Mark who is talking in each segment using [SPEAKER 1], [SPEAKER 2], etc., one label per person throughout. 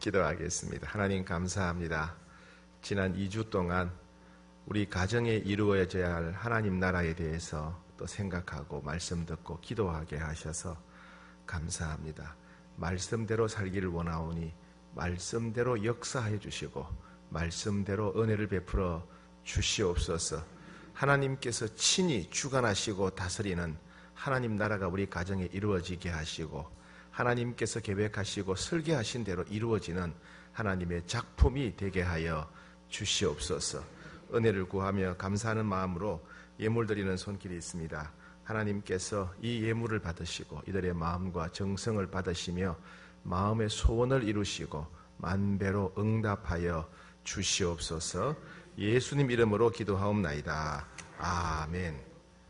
[SPEAKER 1] 기도하겠습니다. 하나님 감사합니다. 지난 2주 동안 우리 가정에 이루어져야 할 하나님 나라에 대해서 또 생각하고 말씀 듣고 기도하게 하셔서 감사합니다. 말씀대로 살기를 원하오니 말씀대로 역사해 주시고 말씀대로 은혜를 베풀어 주시옵소서. 하나님께서 친히 주관하시고 다스리는 하나님 나라가 우리 가정에 이루어지게 하시고 하나님께서 계획하시고 설계하신 대로 이루어지는 하나님의 작품이 되게 하여 주시옵소서. 은혜를 구하며 감사하는 마음으로 예물 드리는 손길이 있습니다. 하나님께서 이 예물을 받으시고 이들의 마음과 정성을 받으시며 마음의 소원을 이루시고 만배로 응답하여 주시옵소서. 예수님 이름으로 기도하옵나이다. 아멘.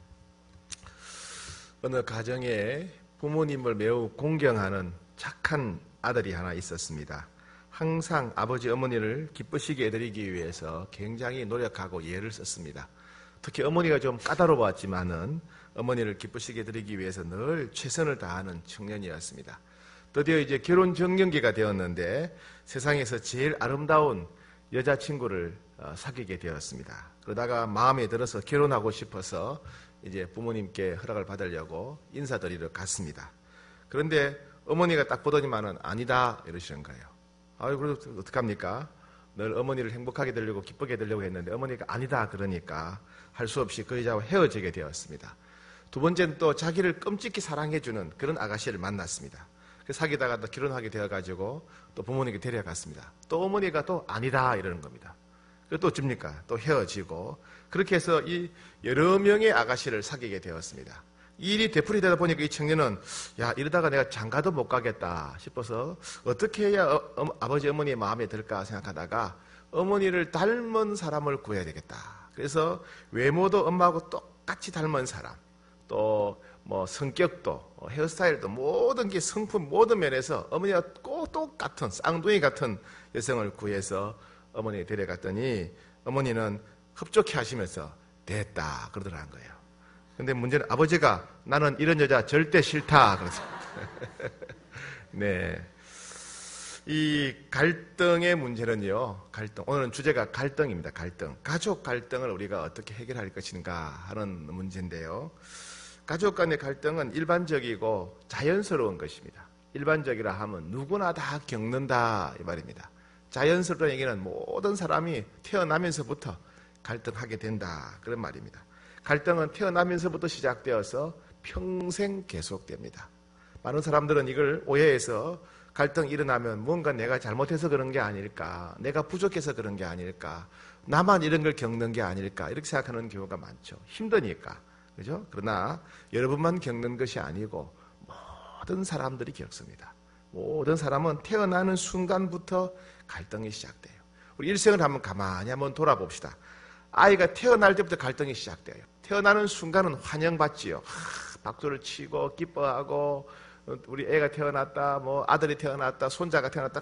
[SPEAKER 1] 어느 가정에 부모님을 매우 공경하는 착한 아들이 하나 있었습니다. 항상 아버지 어머니를 기쁘시게 해드리기 위해서 굉장히 노력하고 애를 썼습니다. 특히 어머니가 좀 까다로웠지만은 어머니를 기쁘시게 해드리기 위해서 늘 최선을 다하는 청년이었습니다. 드디어 이제 결혼 정년기가 되었는데 세상에서 제일 아름다운 여자친구를 사귀게 되었습니다. 그러다가 마음에 들어서 결혼하고 싶어서 이제 부모님께 허락을 받으려고 인사드리러 갔습니다. 그런데 어머니가 딱 보더니만은 아니다 이러시는 거예요. 아유, 그래도 어떡합니까? 늘 어머니를 행복하게 되려고 기쁘게 되려고 했는데 어머니가 아니다 그러니까 할 수 없이 그 여자와 헤어지게 되었습니다. 두 번째는 또 자기를 끔찍히 사랑해주는 그런 아가씨를 만났습니다. 사귀다가 또 결혼하게 되어가지고 또 부모님께 데려갔습니다. 또 어머니가 또 아니다 이러는 겁니다. 그리고 또 어쩝니까? 또 헤어지고 그렇게 해서 이 여러 명의 아가씨를 사귀게 되었습니다. 이 일이 되풀이되다 보니까 이 청년은 야 이러다가 내가 장가도 못 가겠다 싶어서 어떻게 해야 아버지 어머니의 마음에 들까 생각하다가 어머니를 닮은 사람을 구해야 되겠다. 그래서 외모도 엄마하고 똑같이 닮은 사람, 또 뭐 성격도 헤어스타일도 모든 게 성품 모든 면에서 어머니와 꼭 똑같은 쌍둥이 같은 여성을 구해서 어머니에 데려갔더니 어머니는 흡족해 하시면서 됐다 그러더라는 거예요. 근데 문제는 아버지가 나는 이런 여자 절대 싫다 그래서 네. 이 갈등의 문제는요, 오늘은 주제가 갈등입니다. 갈등. 가족 갈등을 우리가 어떻게 해결할 것인가 하는 문제인데요. 가족 간의 갈등은 일반적이고 자연스러운 것입니다. 일반적이라 하면 누구나 다 겪는다 이 말입니다. 자연스러운 얘기는 모든 사람이 태어나면서부터 갈등하게 된다 그런 말입니다. 갈등은 태어나면서부터 시작되어서 평생 계속됩니다. 많은 사람들은 이걸 오해해서 갈등이 일어나면 뭔가 내가 잘못해서 그런 게 아닐까, 내가 부족해서 그런 게 아닐까, 나만 이런 걸 겪는 게 아닐까 이렇게 생각하는 경우가 많죠. 힘드니까. 그죠? 그러나 여러분만 겪는 것이 아니고 모든 사람들이 겪습니다. 모든 사람은 태어나는 순간부터 갈등이 시작돼요. 우리 일생을 가만히 한번 돌아봅시다. 아이가 태어날 때부터 갈등이 시작돼요. 태어나는 순간은 환영받지요. 박수를 치고 기뻐하고 우리 애가 태어났다, 뭐 아들이 태어났다, 손자가 태어났다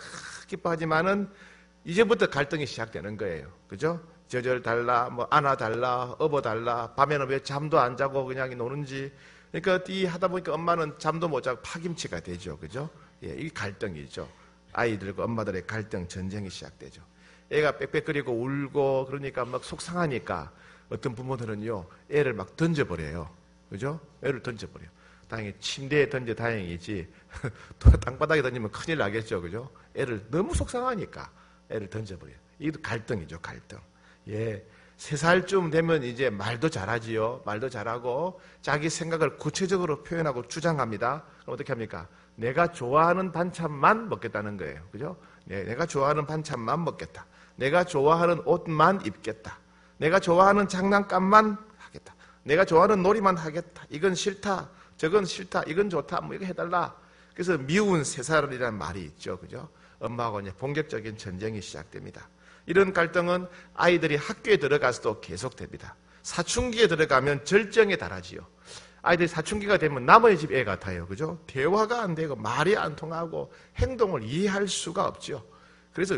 [SPEAKER 1] 기뻐하지만은 이제부터 갈등이 시작되는 거예요. 그죠? 젖을 달라, 뭐 안아 달라, 업어 달라, 밤에는 왜 잠도 안 자고 그냥 노는지. 그러니까 이 하다 보니까 엄마는 잠도 못 자고 파김치가 되죠. 그죠? 예, 이게 갈등이죠. 아이들과 엄마들의 갈등, 전쟁이 시작되죠. 애가 빽빽거리고 울고 그러니까 막 속상하니까 어떤 부모들은요, 애를 막 던져버려요. 그죠? 애를 던져버려요. 당연히 침대에 던져 다행이지, 또 땅바닥에 던지면 큰일 나겠죠. 그죠? 애를 너무 속상하니까 애를 던져버려요. 이것도 갈등이죠, 갈등. 예. 3살쯤 되면 이제 말도 잘하지요. 말도 잘하고 자기 생각을 구체적으로 표현하고 주장합니다. 그럼 어떻게 합니까? 내가 좋아하는 반찬만 먹겠다는 거예요. 그죠? 내가 좋아하는 반찬만 먹겠다. 내가 좋아하는 옷만 입겠다. 내가 좋아하는 장난감만 하겠다. 내가 좋아하는 놀이만 하겠다. 이건 싫다. 저건 싫다. 이건 좋다. 뭐 이거 해달라. 그래서 미운 3살이라는 말이 있죠. 그죠? 엄마하고 이제 본격적인 전쟁이 시작됩니다. 이런 갈등은 아이들이 학교에 들어가서도 계속됩니다. 사춘기에 들어가면 절정에 달하지요. 아이들이 사춘기가 되면 남의 집 애 같아요. 그죠? 대화가 안 되고 말이 안 통하고 행동을 이해할 수가 없죠. 그래서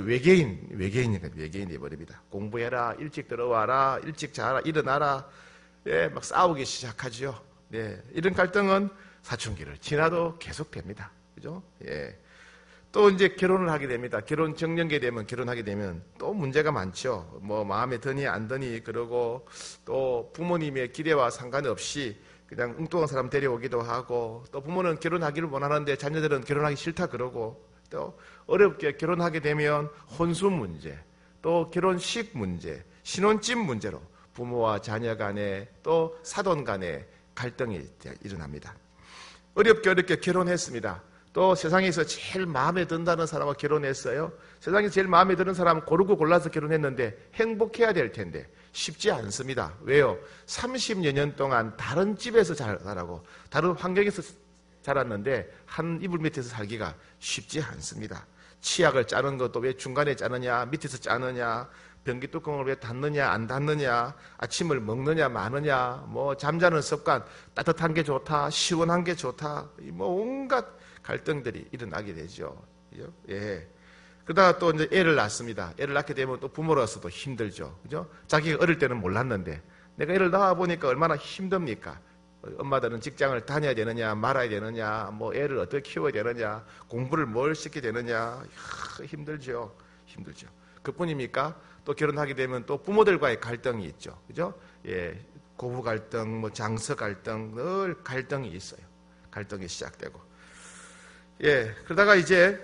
[SPEAKER 1] 외계인이 돼버립니다. 공부해라, 일찍 들어와라, 일찍 자라, 일어나라, 예, 막 싸우기 시작하죠. 네, 이런 갈등은 사춘기를 지나도 계속됩니다. 그죠? 예. 또 이제 결혼을 하게 됩니다. 결혼 정년기 되면 결혼하게 되면 또 문제가 많죠. 뭐 마음에 드니 안 드니 그러고 또 부모님의 기대와 상관없이 그냥 엉뚱한 사람 데려오기도 하고 또 부모는 결혼하기를 원하는데 자녀들은 결혼하기 싫다 그러고 또 어렵게 결혼하게 되면 혼수 문제, 또 결혼식 문제, 신혼집 문제로 부모와 자녀 간에 또 사돈 간에 갈등이 일어납니다. 어렵게 결혼했습니다. 또 세상에서 제일 마음에 든다는 사람과 결혼했어요. 세상에서 제일 마음에 드는 사람은 고르고 골라서 결혼했는데 행복해야 될 텐데 쉽지 않습니다. 왜요? 30여 년 동안 다른 집에서 자라고 다른 환경에서 자랐는데 한 이불 밑에서 살기가 쉽지 않습니다. 치약을 짜는 것도 왜 중간에 짜느냐, 밑에서 짜느냐, 변기 뚜껑을 왜 닫느냐 안 닫느냐, 아침을 먹느냐 마느냐, 뭐 잠자는 습관, 따뜻한 게 좋다, 시원한 게 좋다, 뭐 온갖 갈등들이 일어나게 되죠. 예. 그러다가 또 이제 애를 낳습니다. 애를 낳게 되면 또 부모로서도 힘들죠. 그죠? 자기가 어릴 때는 몰랐는데 내가 애를 낳아 보니까 얼마나 힘듭니까? 엄마들은 직장을 다녀야 되느냐, 말아야 되느냐, 뭐 애를 어떻게 키워야 되느냐, 공부를 뭘 시켜야 되느냐, 힘들죠. 힘들죠. 그뿐입니까? 또 결혼하게 되면 또 부모들과의 갈등이 있죠. 그죠? 예. 고부 갈등, 뭐 장서 갈등, 늘 갈등이 있어요. 갈등이 시작되고. 예. 그러다가 이제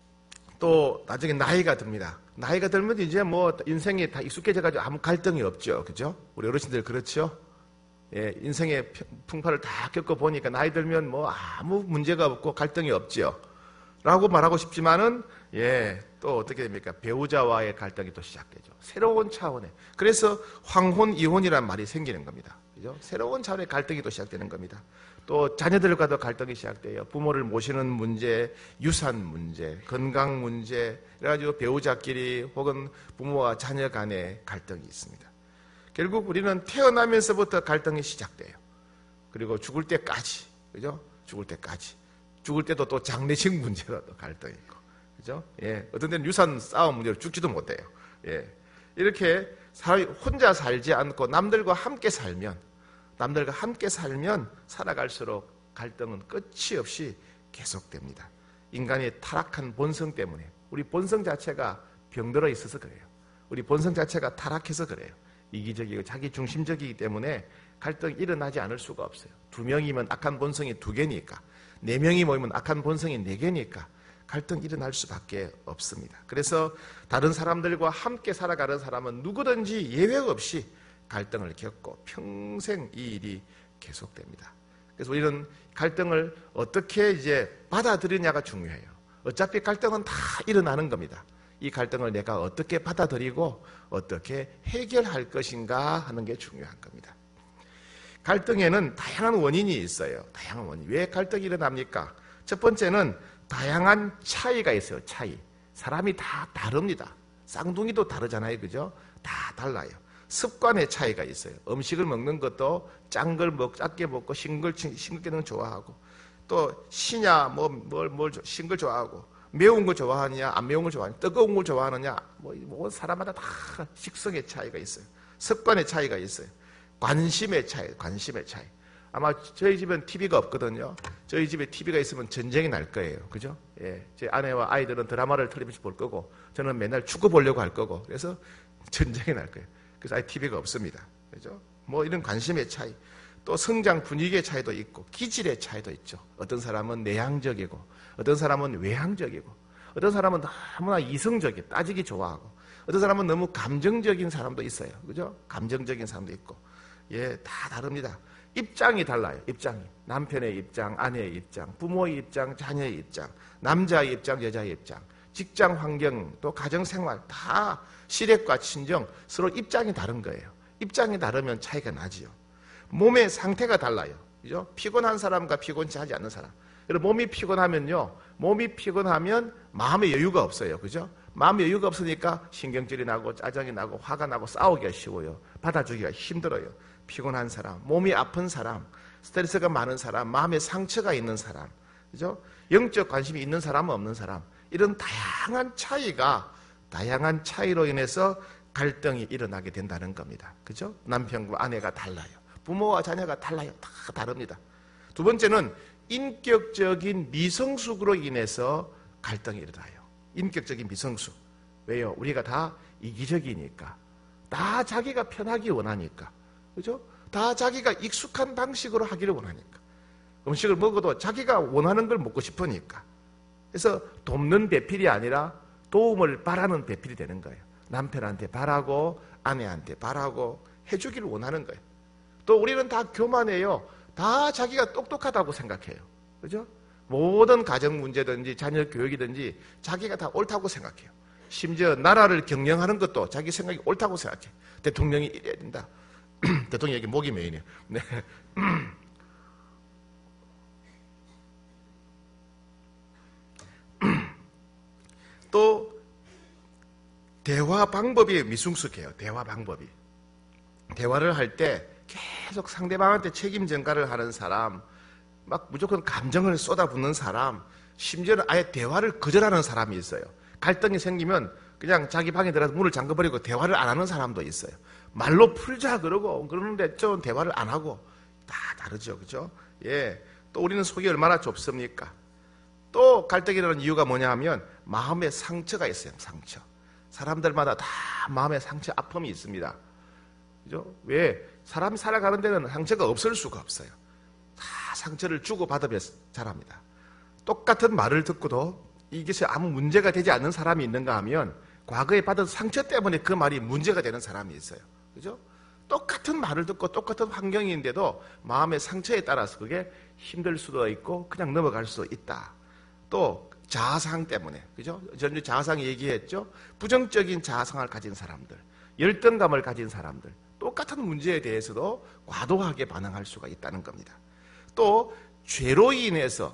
[SPEAKER 1] 또 나중에 나이가 듭니다. 나이가 들면 이제 뭐 인생이 다 익숙해져가지고 아무 갈등이 없죠. 그죠? 우리 어르신들 그렇죠? 예, 인생의 풍파를 다 겪어보니까 나이 들면 뭐 아무 문제가 없고 갈등이 없지요. 라고 말하고 싶지만은, 예, 또 어떻게 됩니까? 배우자와의 갈등이 또 시작되죠. 새로운 차원의. 그래서 황혼, 이혼이라는 말이 생기는 겁니다. 그죠? 새로운 차원의 갈등이 또 시작되는 겁니다. 또 자녀들과도 갈등이 시작돼요. 부모를 모시는 문제, 유산 문제, 건강 문제, 그래가지고 배우자끼리 혹은 부모와 자녀 간의 갈등이 있습니다. 결국 우리는 태어나면서부터 갈등이 시작돼요. 그리고 죽을 때까지, 그죠? 죽을 때까지. 죽을 때도 또 장례식 문제로 또 갈등이 있고, 그죠? 예. 어떤 때는 유산 싸움 문제로 죽지도 못해요. 예. 이렇게 사람이 혼자 살지 않고 남들과 함께 살면 살아갈수록 갈등은 끝이 없이 계속됩니다. 인간의 타락한 본성 때문에 우리 본성 자체가 병들어 있어서 그래요. 우리 본성 자체가 타락해서 그래요. 이기적이고 자기 중심적이기 때문에 갈등이 일어나지 않을 수가 없어요. 2명이면 악한 본성이 2개니까 4명이 모이면 악한 본성이 4개니까 갈등이 일어날 수밖에 없습니다. 그래서 다른 사람들과 함께 살아가는 사람은 누구든지 예외 없이 갈등을 겪고 평생 이 일이 계속됩니다. 그래서 우리는 갈등을 어떻게 이제 받아들이냐가 중요해요. 어차피 갈등은 다 일어나는 겁니다. 이 갈등을 내가 어떻게 받아들이고 어떻게 해결할 것인가 하는 게 중요한 겁니다. 갈등에는 다양한 원인이 있어요. 다양한 원인. 왜 갈등이 일어납니까? 첫 번째는 다양한 차이가 있어요. 차이. 사람이 다 다릅니다. 쌍둥이도 다르잖아요. 그죠? 다 달라요. 습관의 차이가 있어요. 음식을 먹는 것도 짠 걸 작게 먹고 싱겁게 는 좋아하고 또 시냐 신 걸 좋아하고 매운 거 좋아하느냐 안 매운 걸 좋아하느냐 뜨거운 걸 좋아하느냐 뭐 사람마다 다 식성의 차이가 있어요. 습관의 차이가 있어요. 관심의 차이. 아마 저희 집은 TV가 없거든요. 저희 집에 TV가 있으면 전쟁이 날 거예요. 그죠? 예. 제 아내와 아이들은 드라마를 텔레비전 볼 거고 저는 맨날 축구 보려고 할 거고 그래서 전쟁이 날 거예요. 그래서 아예 TV가 없습니다. 그죠? 뭐 이런 관심의 차이. 또 성장 분위기의 차이도 있고 기질의 차이도 있죠. 어떤 사람은 내향적이고 어떤 사람은 외향적이고 어떤 사람은 너무나 이성적이고 따지기 좋아하고 어떤 사람은 너무 감정적인 사람도 있어요. 그죠? 감정적인 사람도 있고 예, 다 다릅니다. 입장이 달라요. 입장이. 남편의 입장, 아내의 입장, 부모의 입장, 자녀의 입장, 남자의 입장, 여자의 입장, 직장 환경, 또 가정생활 다 시댁과 친정 서로 입장이 다른 거예요. 입장이 다르면 차이가 나지요. 몸의 상태가 달라요. 그죠? 피곤한 사람과 피곤치 하지 않는 사람. 여러분 몸이 피곤하면요. 몸이 피곤하면 마음의 여유가 없어요. 그죠? 마음의 여유가 없으니까 신경질이 나고 짜증이 나고 화가 나고 싸우기가 쉬워요. 받아주기가 힘들어요. 피곤한 사람, 몸이 아픈 사람, 스트레스가 많은 사람, 마음에 상처가 있는 사람, 그죠? 영적 관심이 있는 사람, 없는 사람, 이런 다양한 차이로 인해서 갈등이 일어나게 된다는 겁니다. 그죠? 남편과 아내가 달라요. 부모와 자녀가 달라요. 다 다릅니다. 두 번째는 인격적인 미성숙으로 인해서 갈등이 일어나요. 인격적인 미성숙. 왜요? 우리가 다 이기적이니까. 다 자기가 편하기 원하니까. 그죠? 다 자기가 익숙한 방식으로 하기를 원하니까. 음식을 먹어도 자기가 원하는 걸 먹고 싶으니까. 그래서 돕는 배필이 아니라 도움을 바라는 배필이 되는 거예요. 남편한테 바라고 아내한테 바라고 해주기를 원하는 거예요. 또 우리는 다 교만해요. 다 자기가 똑똑하다고 생각해요. 그죠? 모든 가정 문제든지 자녀 교육이든지 자기가 다 옳다고 생각해요. 심지어 나라를 경영하는 것도 자기 생각이 옳다고 생각해요. 대통령이 이래야 된다. 대통령에게 목이 메이네요. 네. 또 대화 방법이 미성숙해요. 대화 방법이. 대화를 할 때 계속 상대방한테 책임 전가를 하는 사람, 막 무조건 감정을 쏟아붓는 사람, 심지어는 아예 대화를 거절하는 사람이 있어요. 갈등이 생기면 그냥 자기 방에 들어가서 문을 잠궈버리고 대화를 안 하는 사람도 있어요. 말로 풀자 그러는데 좀 대화를 안 하고. 다 다르죠. 그죠? 예. 또 우리는 속이 얼마나 좁습니까? 또 갈등이 일어나는 이유가 뭐냐 하면 마음의 상처가 있어요. 상처. 사람들마다 다 마음의 상처, 아픔이 있습니다. 그죠? 왜? 사람이 살아가는 데는 상처가 없을 수가 없어요. 다 상처를 주고받으며 자랍니다. 똑같은 말을 듣고도 이것이 아무 문제가 되지 않는 사람이 있는가 하면 과거에 받은 상처 때문에 그 말이 문제가 되는 사람이 있어요. 그죠? 똑같은 말을 듣고 똑같은 환경인데도 마음의 상처에 따라서 그게 힘들 수도 있고 그냥 넘어갈 수도 있다. 또 자아상 때문에, 그죠? 전주 자아상 얘기했죠? 부정적인 자아상을 가진 사람들, 열등감을 가진 사람들, 똑같은 문제에 대해서도 과도하게 반응할 수가 있다는 겁니다. 또 죄로 인해서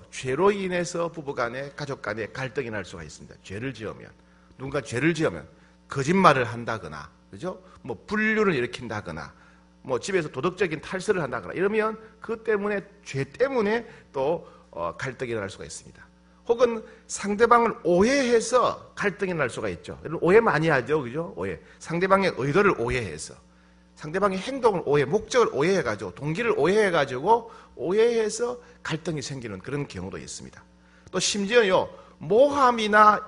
[SPEAKER 1] 부부간에 가족간에 갈등이 날 수가 있습니다. 죄를 지으면, 누군가 죄를 지으면 거짓말을 한다거나, 그죠? 뭐 불륜을 일으킨다거나, 뭐 집에서 도덕적인 탈세를 한다거나 이러면 그 때문에 죄 때문에 또 갈등이 일어날 수가 있습니다. 혹은 상대방을 오해해서 갈등이 날 수가 있죠. 오해 많이 하죠, 그죠? 오해. 상대방의 의도를 오해해서, 상대방의 행동을 목적을 오해해가지고, 동기를 오해해가지고, 오해해서 갈등이 생기는 그런 경우도 있습니다. 또 심지어요, 모함이나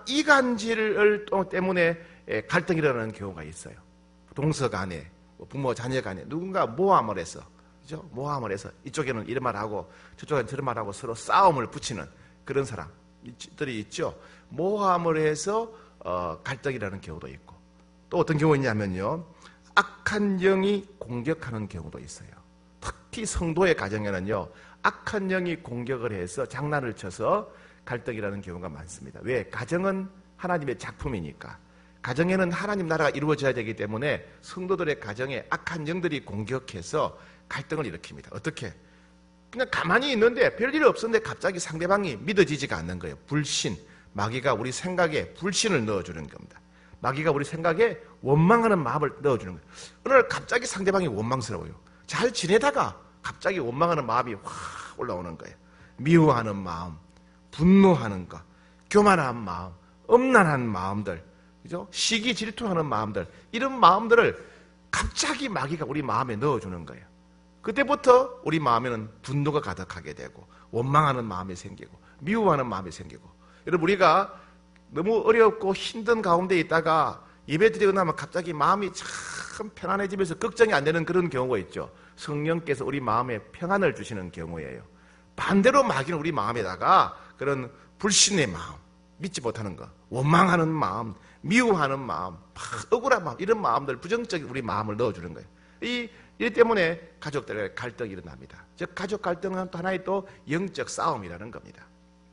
[SPEAKER 1] 이간질 때문에 갈등이 일어나는 경우가 있어요. 동서 간에, 부모 자녀 간에 누군가 모함을 해서, 그죠? 모함을 해서 이쪽에는 이런 말 하고 저쪽에는 저런 말 하고 서로 싸움을 붙이는 그런 사람들이 있죠. 모함을 해서 갈등이 일어나는 경우도 있고, 또 어떤 경우 있냐면요, 악한 영이 공격하는 경우도 있어요. 특히 성도의 가정에는요, 악한 영이 공격을 해서 장난을 쳐서 갈등이라는 경우가 많습니다. 왜? 가정은 하나님의 작품이니까. 가정에는 하나님 나라가 이루어져야 되기 때문에 성도들의 가정에 악한 영들이 공격해서 갈등을 일으킵니다. 어떻게? 그냥 가만히 있는데 별일 없었는데 갑자기 상대방이 믿어지지가 않는 거예요. 불신. 마귀가 우리 생각에 불신을 넣어주는 겁니다. 마귀가 우리 생각에 원망하는 마음을 넣어주는 거예요. 어느 날 갑자기 상대방이 원망스러워요. 잘 지내다가 갑자기 원망하는 마음이 확 올라오는 거예요. 미워하는 마음, 분노하는 것, 교만한 마음, 엄난한 마음들, 그죠? 시기 질투하는 마음들, 이런 마음들을 갑자기 마귀가 우리 마음에 넣어주는 거예요. 그때부터 우리 마음에는 분노가 가득하게 되고, 원망하는 마음이 생기고, 미워하는 마음이 생기고. 여러분, 우리가 너무 어렵고 힘든 가운데 있다가 예배 드리고 나면 갑자기 마음이 참 편안해지면서 걱정이 안 되는 그런 경우가 있죠. 성령께서 우리 마음에 평안을 주시는 경우예요. 반대로 마귀는 우리 마음에다가 그런 불신의 마음, 믿지 못하는 것, 원망하는 마음, 미워하는 마음, 억울한 마음, 이런 마음들, 부정적인 우리 마음을 넣어주는 거예요. 이 때문에 가족들의 갈등이 일어납니다. 즉 가족 갈등은 또 하나의 또 영적 싸움이라는 겁니다.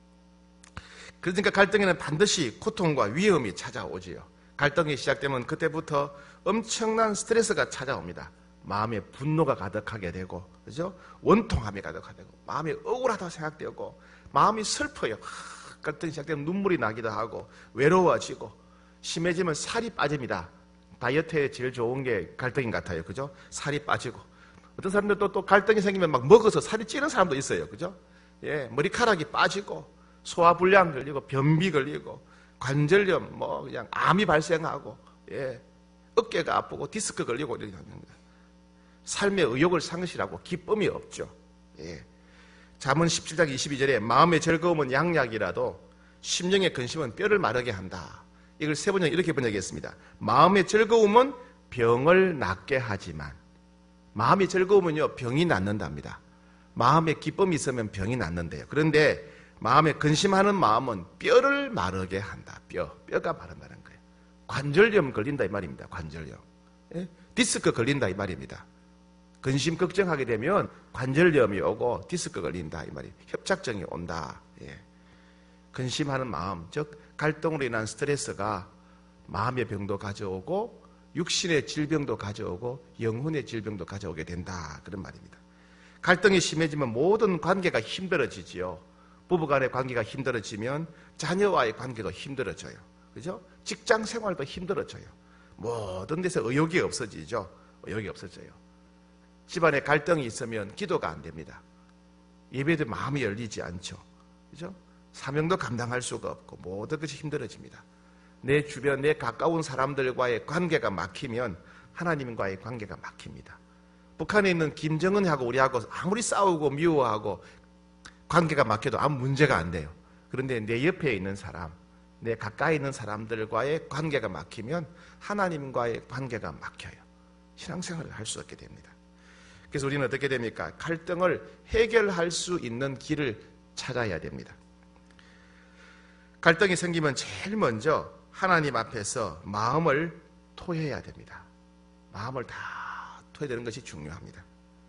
[SPEAKER 1] 그러니까 갈등에는 반드시 고통과 위험이 찾아오지요. 갈등이 시작되면 그때부터 엄청난 스트레스가 찾아옵니다. 마음에 분노가 가득하게 되고, 그죠? 원통함이 가득하게 되고, 마음이 억울하다고 생각되고, 마음이 슬퍼요. 갈등이 시작되면 눈물이 나기도 하고, 외로워지고, 심해지면 살이 빠집니다. 다이어트에 제일 좋은 게 갈등인 것 같아요. 그죠? 살이 빠지고. 어떤 사람들도 또 갈등이 생기면 막 먹어서 살이 찌는 사람도 있어요. 그죠? 예, 머리카락이 빠지고, 소화불량 걸리고, 변비 걸리고, 관절염, 뭐, 그냥 암이 발생하고, 예, 어깨가 아프고, 디스크 걸리고, 이렇게 합니다. 삶의 의욕을 상실하고, 기쁨이 없죠. 예. 잠언 17장 22절에 마음의 즐거움은 양약이라도 심령의 근심은 뼈를 마르게 한다. 이걸 세 번역 이렇게 번역했습니다. 마음의 즐거움은 병을 낫게 하지만, 마음의 즐거움은요 병이 낫는답니다. 마음에 기쁨이 있으면 병이 낫는데요. 그런데 마음에 근심하는 마음은 뼈를 마르게 한다. 뼈가 마른다는 거예요. 관절염 걸린다 이 말입니다. 관절염. 예? 디스크 걸린다 이 말입니다. 근심 걱정하게 되면 관절염이 오고 디스크 걸린다 이 말이에요. 협착증이 온다. 예. 근심하는 마음, 즉 갈등으로 인한 스트레스가 마음의 병도 가져오고 육신의 질병도 가져오고 영혼의 질병도 가져오게 된다. 그런 말입니다. 갈등이 심해지면 모든 관계가 힘들어지지요. 부부간의 관계가 힘들어지면 자녀와의 관계도 힘들어져요. 그죠? 직장 생활도 힘들어져요. 모든 데서 의욕이 없어지죠. 의욕이 없어져요. 집안에 갈등이 있으면 기도가 안 됩니다. 예배도 마음이 열리지 않죠. 그죠? 사명도 감당할 수가 없고 모든 것이 힘들어집니다. 내 주변, 내 가까운 사람들과의 관계가 막히면 하나님과의 관계가 막힙니다. 북한에 있는 김정은하고 우리하고 아무리 싸우고 미워하고 관계가 막혀도 아무 문제가 안 돼요. 그런데 내 옆에 있는 사람, 내 가까이 있는 사람들과의 관계가 막히면 하나님과의 관계가 막혀요. 신앙생활을 할 수 없게 됩니다. 그래서 우리는 어떻게 됩니까? 갈등을 해결할 수 있는 길을 찾아야 됩니다. 갈등이 생기면 제일 먼저 하나님 앞에서 마음을 토해야 됩니다. 마음을 다 토해야 되는 것이 중요합니다.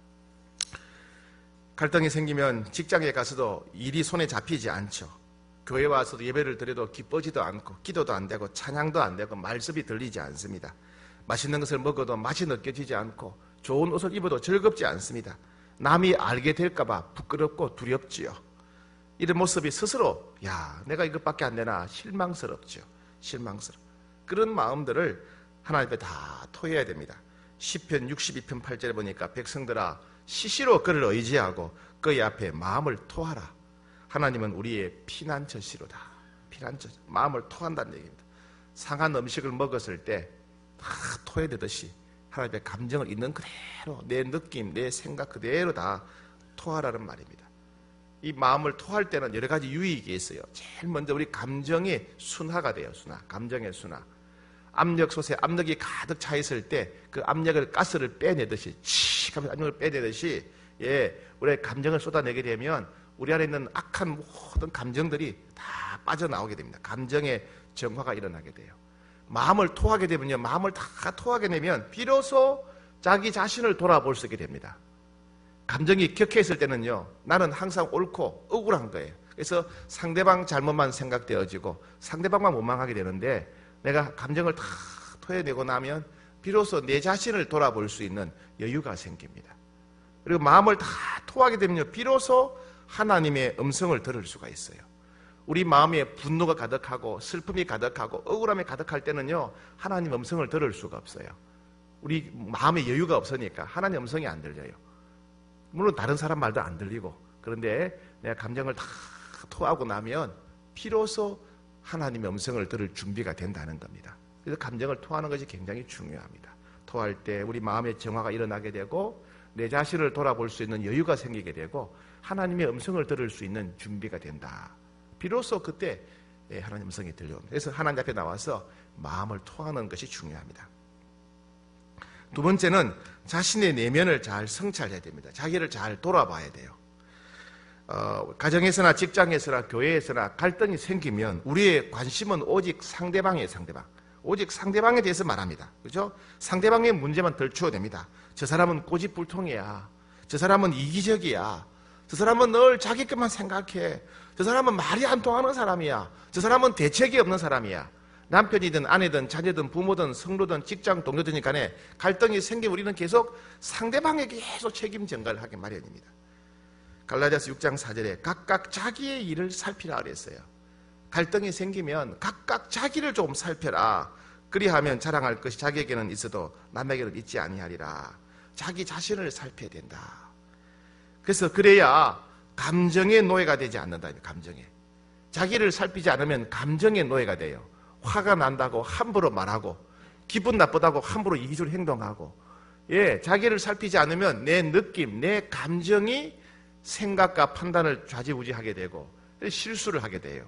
[SPEAKER 1] 갈등이 생기면 직장에 가서도 일이 손에 잡히지 않죠. 교회 와서도 예배를 드려도 기뻐지도 않고 기도도 안 되고 찬양도 안 되고 말씀이 들리지 않습니다. 맛있는 것을 먹어도 맛이 느껴지지 않고 좋은 옷을 입어도 즐겁지 않습니다. 남이 알게 될까 봐 부끄럽고 두렵지요. 이런 모습이 스스로 내가 이것밖에 안 되나 실망스럽죠. 실망스럽. 그런 마음들을 하나님 앞에 다 토해야 됩니다. 시편 62편 8절에 보니까 백성들아 시시로 그를 의지하고 그의 앞에 마음을 토하라. 하나님은 우리의 피난처시로다. 피난처. 마음을 토한다는 얘기입니다. 상한 음식을 먹었을 때 다 토해내듯이 하나님의 감정을 있는 그대로 내 느낌, 내 생각 그대로 다 토하라는 말입니다. 이 마음을 토할 때는 여러 가지 유익이 있어요. 제일 먼저 우리 감정이 순화가 돼요. 순화. 감정의 순화. 압력솥에 압력이 가득 차 있을 때 그 압력을 가스를 빼내듯이 칙 하면서 압력을 빼내듯이 우리의 감정을 쏟아내게 되면 우리 안에 있는 악한 모든 감정들이 다 빠져나오게 됩니다. 감정의 정화가 일어나게 돼요. 마음을 토하게 되면요. 마음을 다 토하게 되면 비로소 자기 자신을 돌아볼 수 있게 됩니다. 감정이 격해있을 때는요. 나는 항상 옳고 억울한 거예요. 그래서 상대방 잘못만 생각되어지고 상대방만 원망하게 되는데 내가 감정을 다 토해내고 나면 비로소 내 자신을 돌아볼 수 있는 여유가 생깁니다. 그리고 마음을 다 토하게 되면요. 비로소 하나님의 음성을 들을 수가 있어요. 우리 마음에 분노가 가득하고 슬픔이 가득하고 억울함이 가득할 때는요. 하나님 음성을 들을 수가 없어요. 우리 마음에 여유가 없으니까 하나님 음성이 안 들려요. 물론 다른 사람 말도 안 들리고 그런데 내가 감정을 다 토하고 나면 비로소 하나님의 음성을 들을 준비가 된다는 겁니다. 그래서 감정을 토하는 것이 굉장히 중요합니다. 토할 때 우리 마음의 정화가 일어나게 되고 내 자신을 돌아볼 수 있는 여유가 생기게 되고 하나님의 음성을 들을 수 있는 준비가 된다. 비로소 그때 하나님의 음성이 들려옵니다. 그래서 하나님 앞에 나와서 마음을 토하는 것이 중요합니다. 두 번째는 자신의 내면을 잘 성찰해야 됩니다. 자기를 잘 돌아봐야 돼요. 가정에서나 직장에서나 교회에서나 갈등이 생기면 우리의 관심은 오직 상대방이에요. 상대방. 오직 상대방에 대해서 말합니다. 그죠? 상대방의 문제만 덜추어냅니다. 저 사람은 고집불통이야. 저 사람은 이기적이야. 저 사람은 늘 자기 것만 생각해. 저 사람은 말이 안 통하는 사람이야. 저 사람은 대책이 없는 사람이야. 남편이든 아내든 자녀든 부모든 성도든 직장 동료든 간에 갈등이 생기면 우리는 계속 상대방에게 계속 책임 전가를 하기 마련입니다. 갈라디아서 6장 4절에 각각 자기의 일을 살피라 그랬어요. 갈등이 생기면 각각 자기를 좀 살펴라. 그리하면 자랑할 것이 자기에게는 있어도 남에게는 있지 아니하리라. 자기 자신을 살펴야 된다. 그래서 그래야 감정의 노예가 되지 않는다. 감정에. 자기를 살피지 않으면 감정의 노예가 돼요. 화가 난다고 함부로 말하고 기분 나쁘다고 함부로 이기적으로 행동하고 자기를 살피지 않으면 내 느낌, 내 감정이 생각과 판단을 좌지우지하게 되고 실수를 하게 돼요.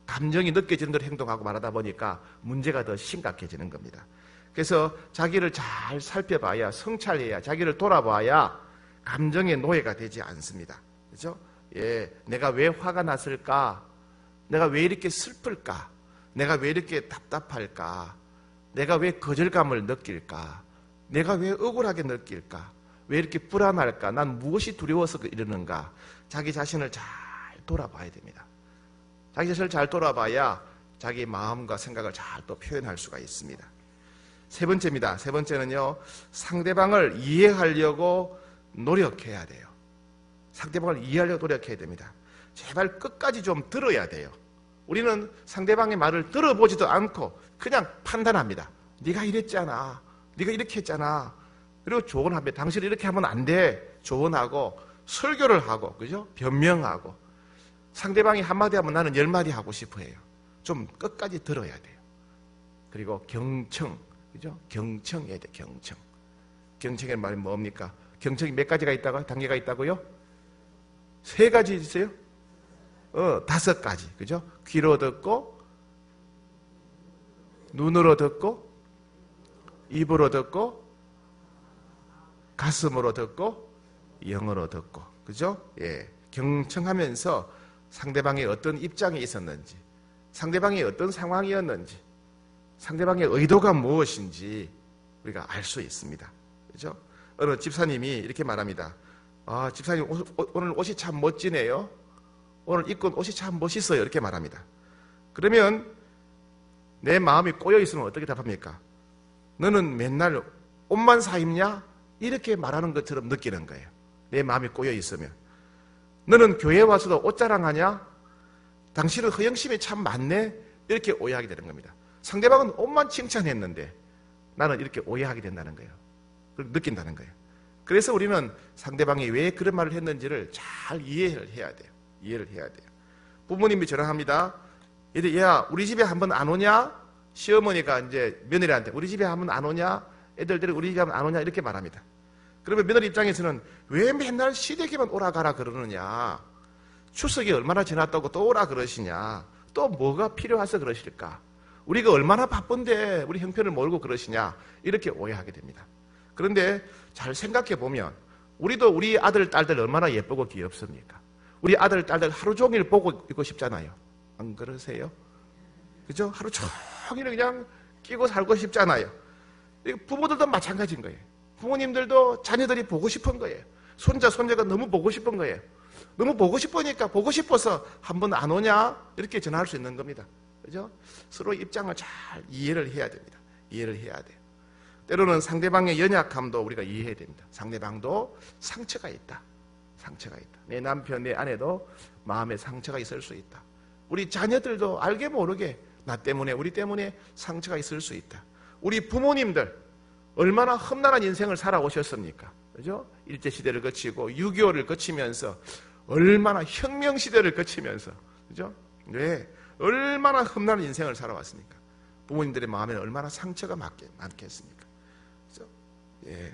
[SPEAKER 1] 감정이 느껴지는 대로 행동하고 말하다 보니까 문제가 더 심각해지는 겁니다. 그래서 자기를 잘 살펴봐야, 성찰해야, 자기를 돌아봐야 감정의 노예가 되지 않습니다. 그죠? 예, 내가 왜 화가 났을까? 내가 왜 이렇게 슬플까? 내가 왜 이렇게 답답할까? 내가 왜 거절감을 느낄까? 내가 왜 억울하게 느낄까? 왜 이렇게 불안할까? 난 무엇이 두려워서 이러는가? 자기 자신을 잘 돌아봐야 됩니다. 자기 자신을 잘 돌아봐야 자기 마음과 생각을 잘 또 표현할 수가 있습니다. 세 번째입니다. 세 번째는요, 상대방을 이해하려고 노력해야 돼요. 상대방을 이해하려고 노력해야 됩니다. 제발 끝까지 좀 들어야 돼요. 우리는 상대방의 말을 들어보지도 않고 그냥 판단합니다. 네가 이랬잖아. 네가 이렇게 했잖아. 그리고 조언합니다. 당신은 이렇게 하면 안 돼. 조언하고 설교를 하고, 그죠? 변명하고. 상대방이 한마디 하면 나는 10마디 하고 싶어 해요. 좀 끝까지 들어야 돼요. 그리고 경청, 그죠? 경청해야 돼, 경청. 경청의 말이 뭡니까? 경청이 몇 가지가 있다고? 단계가 있다고요? 3가지 있어요? 5가지, 그죠? 귀로 듣고, 눈으로 듣고, 입으로 듣고, 가슴으로 듣고, 영어로 듣고, 그죠? 예. 경청하면서 상대방의 어떤 입장에 있었는지, 상대방의 어떤 상황이었는지, 상대방의 의도가 무엇인지 우리가 알 수 있습니다. 그죠? 어느 집사님이 이렇게 말합니다. 아, 집사님 오늘 옷이 참 멋지네요. 오늘 입고 온 옷이 참 멋있어요. 이렇게 말합니다. 그러면 내 마음이 꼬여 있으면 어떻게 답합니까? 너는 맨날 옷만 사 입냐? 이렇게 말하는 것처럼 느끼는 거예요. 내 마음이 꼬여 있으면. 너는 교회 와서도 옷 자랑하냐? 당신은 허영심이 참 많네? 이렇게 오해하게 되는 겁니다. 상대방은 옷만 칭찬했는데 나는 이렇게 오해하게 된다는 거예요. 느낀다는 거예요. 그래서 우리는 상대방이 왜 그런 말을 했는지를 잘 이해를 해야 돼요. 이해를 해야 돼요. 부모님이 전화합니다. 야, 우리 집에 한번 안 오냐? 시어머니가 이제 며느리한테 우리 집에 한번 안 오냐? 애들들이 우리 집에 한번 안 오냐? 이렇게 말합니다. 그러면 며느리 입장에서는 왜 맨날 시댁에만 오라 가라 그러느냐? 추석이 얼마나 지났다고 또 오라 그러시냐? 또 뭐가 필요해서 그러실까? 우리가 얼마나 바쁜데 우리 형편을 모르고 그러시냐? 이렇게 오해하게 됩니다. 그런데 잘 생각해 보면 우리도 우리 아들, 딸들 얼마나 예쁘고 귀엽습니까? 우리 아들, 딸들 하루 종일 보고 있고 싶잖아요. 안 그러세요? 그죠? 하루 종일 그냥 끼고 살고 싶잖아요. 부모들도 마찬가지인 거예요. 부모님들도 자녀들이 보고 싶은 거예요. 손자, 손녀가 너무 보고 싶은 거예요. 너무 보고 싶으니까 보고 싶어서 한번 안 오냐? 이렇게 전화할 수 있는 겁니다. 그죠? 서로 입장을 잘 이해를 해야 됩니다. 이해를 해야 돼요. 때로는 상대방의 연약함도 우리가 이해해야 됩니다. 상대방도 상처가 있다. 상처가 있다. 내 남편, 내 아내도 마음에 상처가 있을 수 있다. 우리 자녀들도 알게 모르게 나 때문에, 우리 때문에 상처가 있을 수 있다. 우리 부모님들 얼마나 험난한 인생을 살아오셨습니까? 그죠? 일제시대를 거치고 6.25를 거치면서 얼마나 혁명시대를 거치면서, 그죠? 네. 얼마나 험난한 인생을 살아왔습니까? 부모님들의 마음에 얼마나 상처가 많겠습니까? 그죠? 예.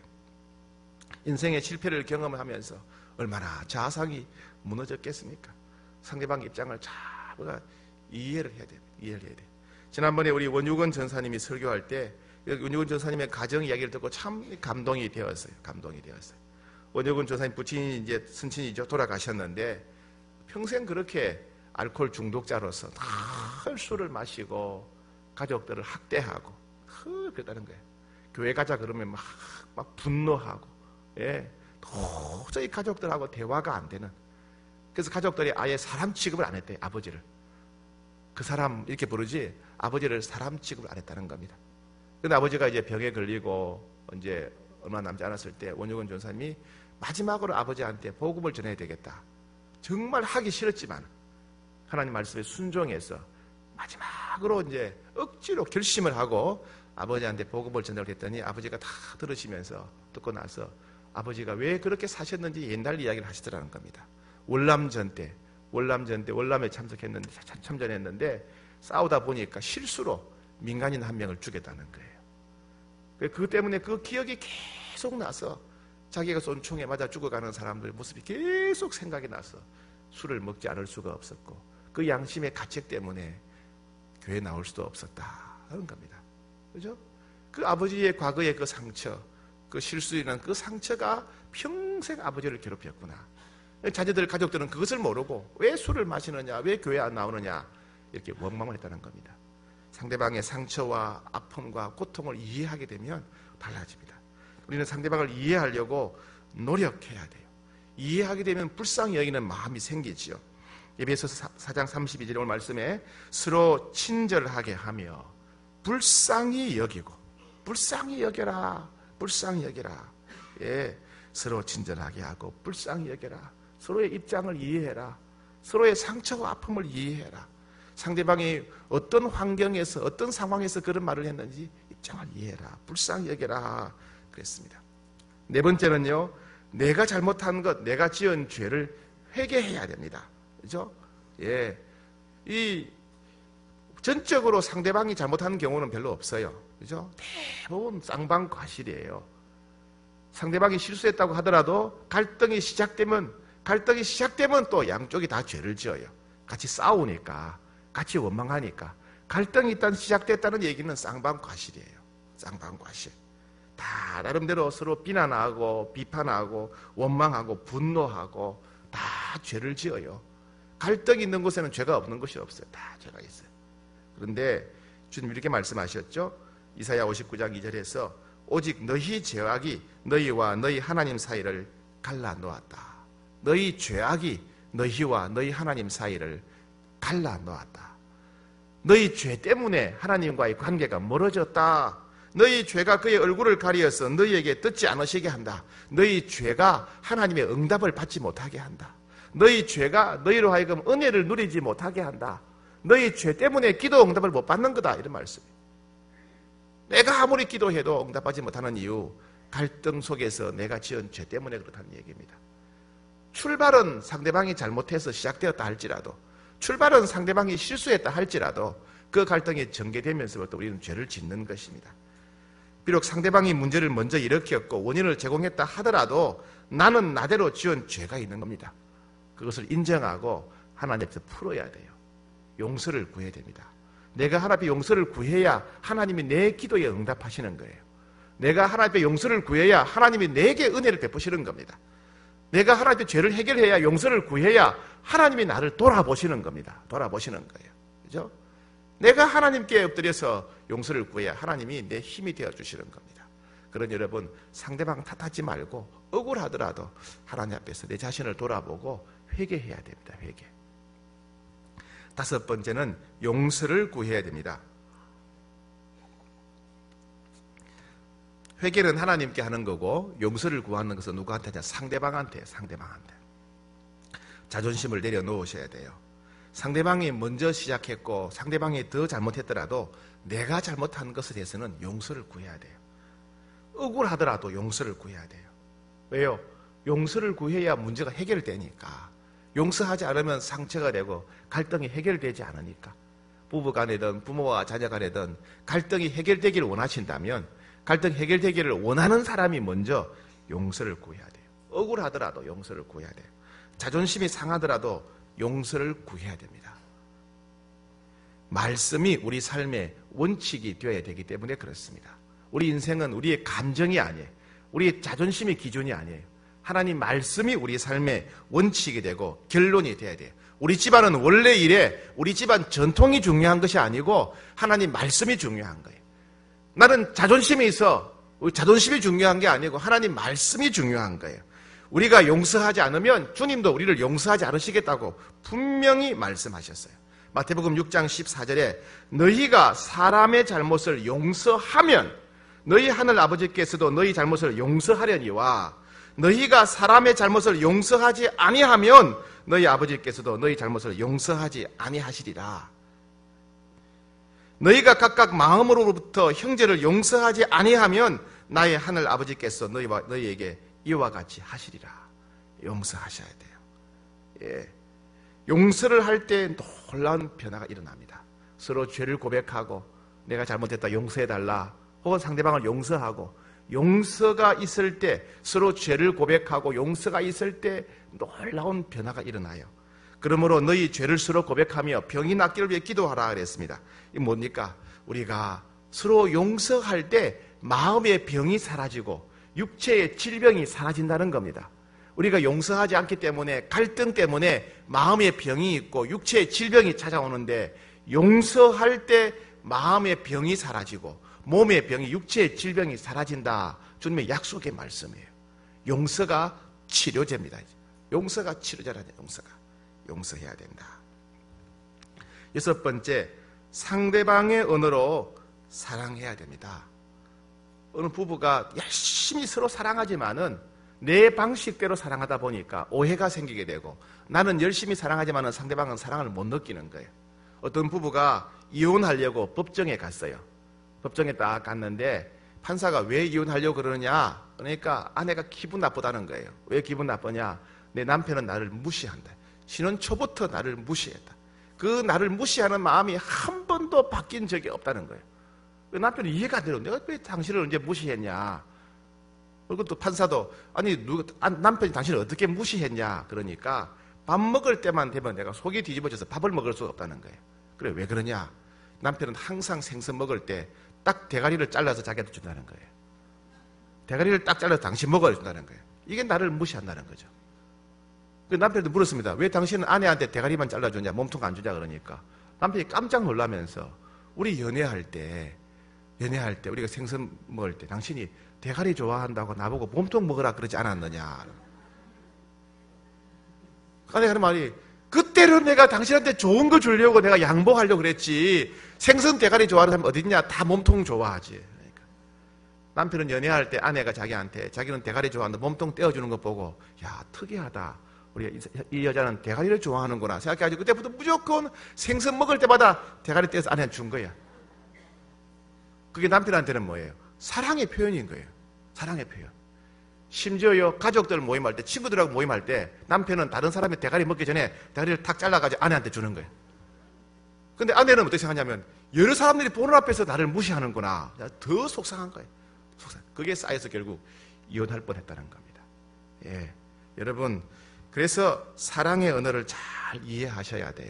[SPEAKER 1] 인생의 실패를 경험하면서 얼마나 자상이 무너졌겠습니까? 상대방 입장을 잘 이해를 해야 돼요. 이해를 해야 돼요. 지난번에 우리 원유건 전사님이 설교할 때 원유건 전사님의 가정 이야기를 듣고 참 감동이 되었어요. 감동이 되었어요. 원유건 전사님 부친이 이제 선친이죠. 돌아가셨는데 평생 그렇게 알코올 중독자로서 늘 술을 마시고 가족들을 학대하고 그랬다는 거예요. 교회 가자 그러면 막 분노하고, 예, 도저히 가족들하고 대화가 안 되는. 그래서 가족들이 아예 사람 취급을 안 했대요. 아버지를. 그 사람 이렇게 부르지 아버지를 사람 취급을 안 했다는 겁니다. 근데 아버지가 이제 병에 걸리고 이제 얼마 남지 않았을 때 원유건 전사님이 마지막으로 아버지한테 복음을 전해야 되겠다. 정말 하기 싫었지만 하나님 말씀에 순종해서 마지막으로 이제 억지로 결심을 하고 아버지한테 복음을 전하려고 했더니 아버지가 다 들으시면서 듣고 나서 아버지가 왜 그렇게 사셨는지 옛날 이야기를 하시더라는 겁니다. 월남전 때 월남에 참전했는데 싸우다 보니까 실수로 민간인 한 명을 죽였다는 거예요. 그것 때문에 그 기억이 계속 나서 자기가 쏜 총에 맞아 죽어가는 사람들의 모습이 계속 생각이 나서 술을 먹지 않을 수가 없었고 그 양심의 가책 때문에 교회 나올 수도 없었다 하는 겁니다. 그죠? 그 아버지의 과거의 그 상처, 그 실수이란 그 상처가 평생 아버지를 괴롭혔구나. 자녀들, 가족들은 그것을 모르고 왜 술을 마시느냐, 왜 교회 안 나오느냐 이렇게 원망을 했다는 겁니다. 상대방의 상처와 아픔과 고통을 이해하게 되면 달라집니다. 우리는 상대방을 이해하려고 노력해야 돼요. 이해하게 되면 불쌍히 여기는 마음이 생기지요. 에베소서 4장 32절 오늘 말씀에 서로 친절하게 하며 불쌍히 여기고, 불쌍히 여겨라, 불쌍히 여겨라. 예, 서로 친절하게 하고 불쌍히 여겨라. 서로의 입장을 이해해라. 서로의 상처와 아픔을 이해해라. 상대방이 어떤 환경에서 어떤 상황에서 그런 말을 했는지 입장을 이해해라. 불쌍히 여겨라 그랬습니다. 네 번째는요, 내가 잘못한 것, 내가 지은 죄를 회개해야 됩니다. 그죠? 예, 이 전적으로 상대방이 잘못하는 경우는 별로 없어요. 그죠? 대부분 쌍방과실이에요. 상대방이 실수했다고 하더라도 갈등이 시작되면 또 양쪽이 다 죄를 지어요. 같이 싸우니까, 같이 원망하니까. 갈등이 일단 시작됐다는 얘기는 쌍방과실이에요. 쌍방과실. 다 나름대로 서로 비난하고 비판하고 원망하고 분노하고 다 죄를 지어요. 갈등이 있는 곳에는 죄가 없는 것이 없어요. 다 죄가 있어요. 그런데 주님 이렇게 말씀하셨죠. 이사야 59장 2절에서 오직 너희 죄악이 너희와 너희 하나님 사이를 갈라놓았다. 너희 죄악이 너희와 너희 하나님 사이를 갈라놓았다. 너희 죄 때문에 하나님과의 관계가 멀어졌다. 너희 죄가 그의 얼굴을 가리어서 너희에게 듣지 않으시게 한다. 너희 죄가 하나님의 응답을 받지 못하게 한다. 너희 죄가 너희로 하여금 은혜를 누리지 못하게 한다. 너희 죄 때문에 기도 응답을 못 받는 거다. 이런 말씀이에요. 내가 아무리 기도해도 응답하지 못하는 이유, 갈등 속에서 내가 지은 죄 때문에 그렇다는 얘기입니다. 출발은 상대방이 잘못해서 시작되었다 할지라도, 출발은 상대방이 실수했다 할지라도 그 갈등이 전개되면서부터 우리는 죄를 짓는 것입니다. 비록 상대방이 문제를 먼저 일으켰고 원인을 제공했다 하더라도 나는 나대로 지은 죄가 있는 겁니다. 그것을 인정하고 하나님 앞에서 풀어야 돼요. 용서를 구해야 됩니다. 내가 하나님 앞에 용서를 구해야 하나님이 내 기도에 응답하시는 거예요. 내가 하나님 앞에 용서를 구해야 하나님이 내게 은혜를 베푸시는 겁니다. 내가 하나님 앞에 죄를 해결해야, 용서를 구해야 하나님이 나를 돌아보시는 겁니다. 돌아보시는 거예요. 그죠? 내가 하나님께 엎드려서 용서를 구해야 하나님이 내 힘이 되어주시는 겁니다. 그러니 여러분, 상대방 탓하지 말고 억울하더라도 하나님 앞에서 내 자신을 돌아보고 회개해야 됩니다. 회개. 다섯 번째는 용서를 구해야 됩니다. 회개는 하나님께 하는 거고 용서를 구하는 것은 누구한테 하냐? 상대방한테. 자존심을 내려놓으셔야 돼요. 상대방이 먼저 시작했고 상대방이 더 잘못했더라도 내가 잘못한 것에 대해서는 용서를 구해야 돼요. 억울하더라도 용서를 구해야 돼요. 왜요? 용서를 구해야 문제가 해결되니까. 용서하지 않으면 상처가 되고 갈등이 해결되지 않으니까. 부부간이든 부모와 자녀간이든 갈등이 해결되기를 원하신다면 갈등 해결되기를 원하는 사람이 먼저 용서를 구해야 돼요. 억울하더라도 용서를 구해야 돼요. 자존심이 상하더라도 용서를 구해야 됩니다. 말씀이 우리 삶의 원칙이 되어야 되기 때문에 그렇습니다. 우리 인생은 우리의 감정이 아니에요. 우리의 자존심이 기준이 아니에요. 하나님 말씀이 우리 삶의 원칙이 되고 결론이 돼야 돼요. 우리 집안은 원래 이래, 우리 집안 전통이 중요한 것이 아니고 하나님 말씀이 중요한 거예요. 나는 자존심이 있어. 자존심이 중요한 게 아니고 하나님 말씀이 중요한 거예요. 우리가 용서하지 않으면 주님도 우리를 용서하지 않으시겠다고 분명히 말씀하셨어요. 마태복음 6장 14절에 너희가 사람의 잘못을 용서하면 너희 하늘 아버지께서도 너희 잘못을 용서하려니와 너희가 사람의 잘못을 용서하지 아니하면 너희 아버지께서도 너희 잘못을 용서하지 아니하시리라. 너희가 각각 마음으로부터 형제를 용서하지 아니하면 나의 하늘 아버지께서 너희에게 이와 같이 하시리라. 용서하셔야 돼요. 예. 용서를 할 때 놀라운 변화가 일어납니다. 서로 죄를 고백하고 내가 잘못했다 용서해달라, 혹은 상대방을 용서하고, 용서가 있을 때, 서로 죄를 고백하고 용서가 있을 때 놀라운 변화가 일어나요. 그러므로 너희 죄를 서로 고백하며 병이 낫기를 위해 기도하라 그랬습니다. 이 뭡니까? 우리가 서로 용서할 때 마음의 병이 사라지고 육체의 질병이 사라진다는 겁니다. 우리가 용서하지 않기 때문에 갈등 때문에 마음의 병이 있고 육체의 질병이 찾아오는데 용서할 때 마음의 병이 사라지고 몸의 병이 육체의 질병이 사라진다. 주님의 약속의 말씀이에요. 용서가 치료제입니다. 용서가 치료제라는 용서가. 용서해야 된다. 여섯 번째, 상대방의 언어로 사랑해야 됩니다. 어느 부부가 열심히 서로 사랑하지만은 내 방식대로 사랑하다 보니까 오해가 생기게 되고 나는 열심히 사랑하지만은 상대방은 사랑을 못 느끼는 거예요. 어떤 부부가 이혼하려고 법정에 갔어요. 법정에 딱 갔는데 판사가 왜 이혼하려고 그러느냐? 그러니까 아내가 기분 나쁘다는 거예요. 왜 기분 나쁘냐? 내 남편은 나를 무시한다. 신혼 초부터 나를 무시했다. 그 나를 무시하는 마음이 한 번도 바뀐 적이 없다는 거예요. 남편이 이해가 안 되는 내가 왜 당신을 언제 무시했냐? 그리고 또 판사도 아니 남편이 당신을 어떻게 무시했냐? 그러니까 밥 먹을 때만 되면 내가 속이 뒤집어져서 밥을 먹을 수가 없다는 거예요. 그래 왜 그러냐? 남편은 항상 생선 먹을 때 딱 대가리를 잘라서 자기한테 준다는 거예요. 대가리를 딱 잘라서 당신 먹어야 준다는 거예요. 이게 나를 무시한다는 거죠. 남편도 물었습니다. 왜 당신은 아내한테 대가리만 잘라주냐? 몸통 안 주냐? 그러니까 남편이 깜짝 놀라면서 우리 연애할 때 우리가 생선 먹을 때 당신이 대가리 좋아한다고 나보고 몸통 먹으라 그러지 않았느냐? 아내가 하는 말이 그때는 내가 당신한테 좋은 거 주려고 내가 양보하려고 그랬지. 생선 대가리 좋아하는 사람 어딨냐? 다 몸통 좋아하지. 그러니까. 남편은 연애할 때 아내가 자기한테 자기는 대가리 좋아하는데 몸통 떼어주는 거 보고 야 특이하다. 우리 이 여자는 대가리를 좋아하는구나 생각해가지고 그때부터 무조건 생선 먹을 때마다 대가리 떼서 아내한테 준 거야. 그게 남편한테는 뭐예요? 사랑의 표현인 거예요. 사랑의 표현. 심지어요 가족들 모임할 때 친구들하고 모임할 때 남편은 다른 사람의 대가리 먹기 전에 대가리를 탁 잘라가지고 아내한테 주는 거예요. 근데 아내는 어떻게 생각하냐면 여러 사람들이 보는 앞에서 나를 무시하는구나. 더 속상한 거예요. 그게 쌓여서 결국 이혼할 뻔했다는 겁니다. 예, 여러분 그래서 사랑의 언어를 잘 이해하셔야 돼요.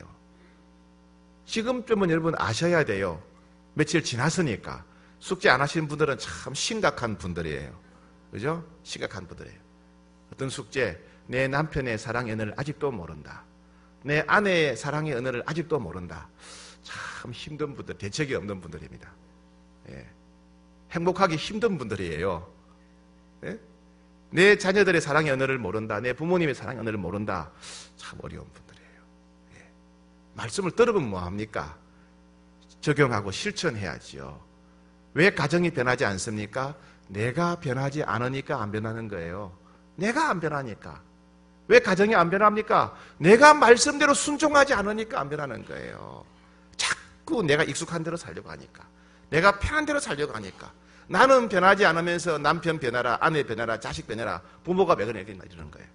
[SPEAKER 1] 지금쯤은 여러분 아셔야 돼요. 며칠 지났으니까 숙제 안 하시는 분들은 참 심각한 분들이에요. 그죠? 심각한 분들이에요. 어떤 숙제, 내 남편의 사랑의 언어를 아직도 모른다. 내 아내의 사랑의 언어를 아직도 모른다. 참 힘든 분들, 대책이 없는 분들입니다. 예. 행복하기 힘든 분들이에요. 예? 내 자녀들의 사랑의 언어를 모른다. 내 부모님의 사랑의 언어를 모른다. 참 어려운 분들이에요. 예. 말씀을 들으면 뭐합니까? 적용하고 실천해야지요. 왜 가정이 변하지 않습니까? 내가 변하지 않으니까 안 변하는 거예요. 내가 안 변하니까. 왜 가정이 안 변합니까? 내가 말씀대로 순종하지 않으니까 안 변하는 거예요. 자꾸 내가 익숙한 대로 살려고 하니까. 내가 편한 대로 살려고 하니까. 나는 변하지 않으면서 남편 변하라, 아내 변하라, 자식 변하라, 부모가 왜 그러냐 이러는 거예요.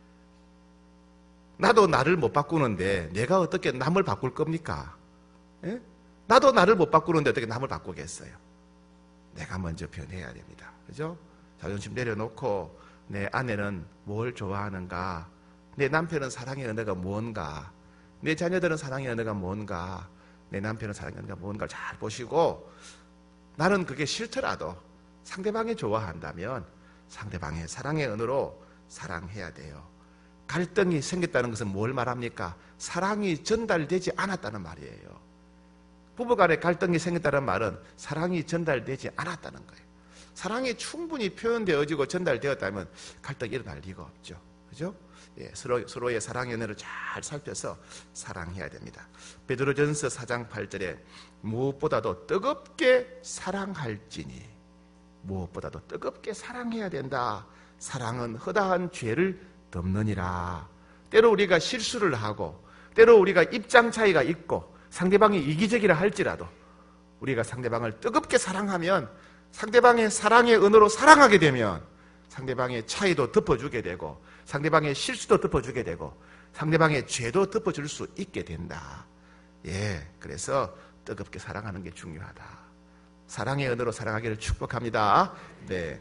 [SPEAKER 1] 나도 나를 못 바꾸는데 내가 어떻게 남을 바꿀 겁니까? 예? 나도 나를 못 바꾸는데 어떻게 남을 바꾸겠어요? 내가 먼저 변해야 됩니다. 그죠? 자존심 내려놓고 내 아내는 뭘 좋아하는가? 내 남편은 사랑의 언어가 뭔가? 내 자녀들은 사랑의 언어가 뭔가? 내 남편은 사랑의 언어가 뭔가를 잘 보시고 나는 그게 싫더라도 상대방이 좋아한다면 상대방의 사랑의 언어로 사랑해야 돼요. 갈등이 생겼다는 것은 뭘 말합니까? 사랑이 전달되지 않았다는 말이에요. 부부간에 갈등이 생겼다는 말은 사랑이 전달되지 않았다는 거예요. 사랑이 충분히 표현되어지고 전달되었다면 갈등이 일어날 리가 없죠. 그죠? 예, 서로의 사랑의 은혜를 잘 살펴서 사랑해야 됩니다. 베드로전서 4장 8절에 무엇보다도 뜨겁게 사랑할지니 무엇보다도 뜨겁게 사랑해야 된다. 사랑은 허다한 죄를 덮느니라. 때로 우리가 실수를 하고 때로 우리가 입장 차이가 있고 상대방이 이기적이라 할지라도 우리가 상대방을 뜨겁게 사랑하면 상대방의 사랑의 은혜로 사랑하게 되면 상대방의 차이도 덮어주게 되고 상대방의 실수도 덮어주게 되고 상대방의 죄도 덮어줄 수 있게 된다. 예, 그래서 뜨겁게 사랑하는 게 중요하다. 사랑의 은혜로 사랑하기를 축복합니다. 네,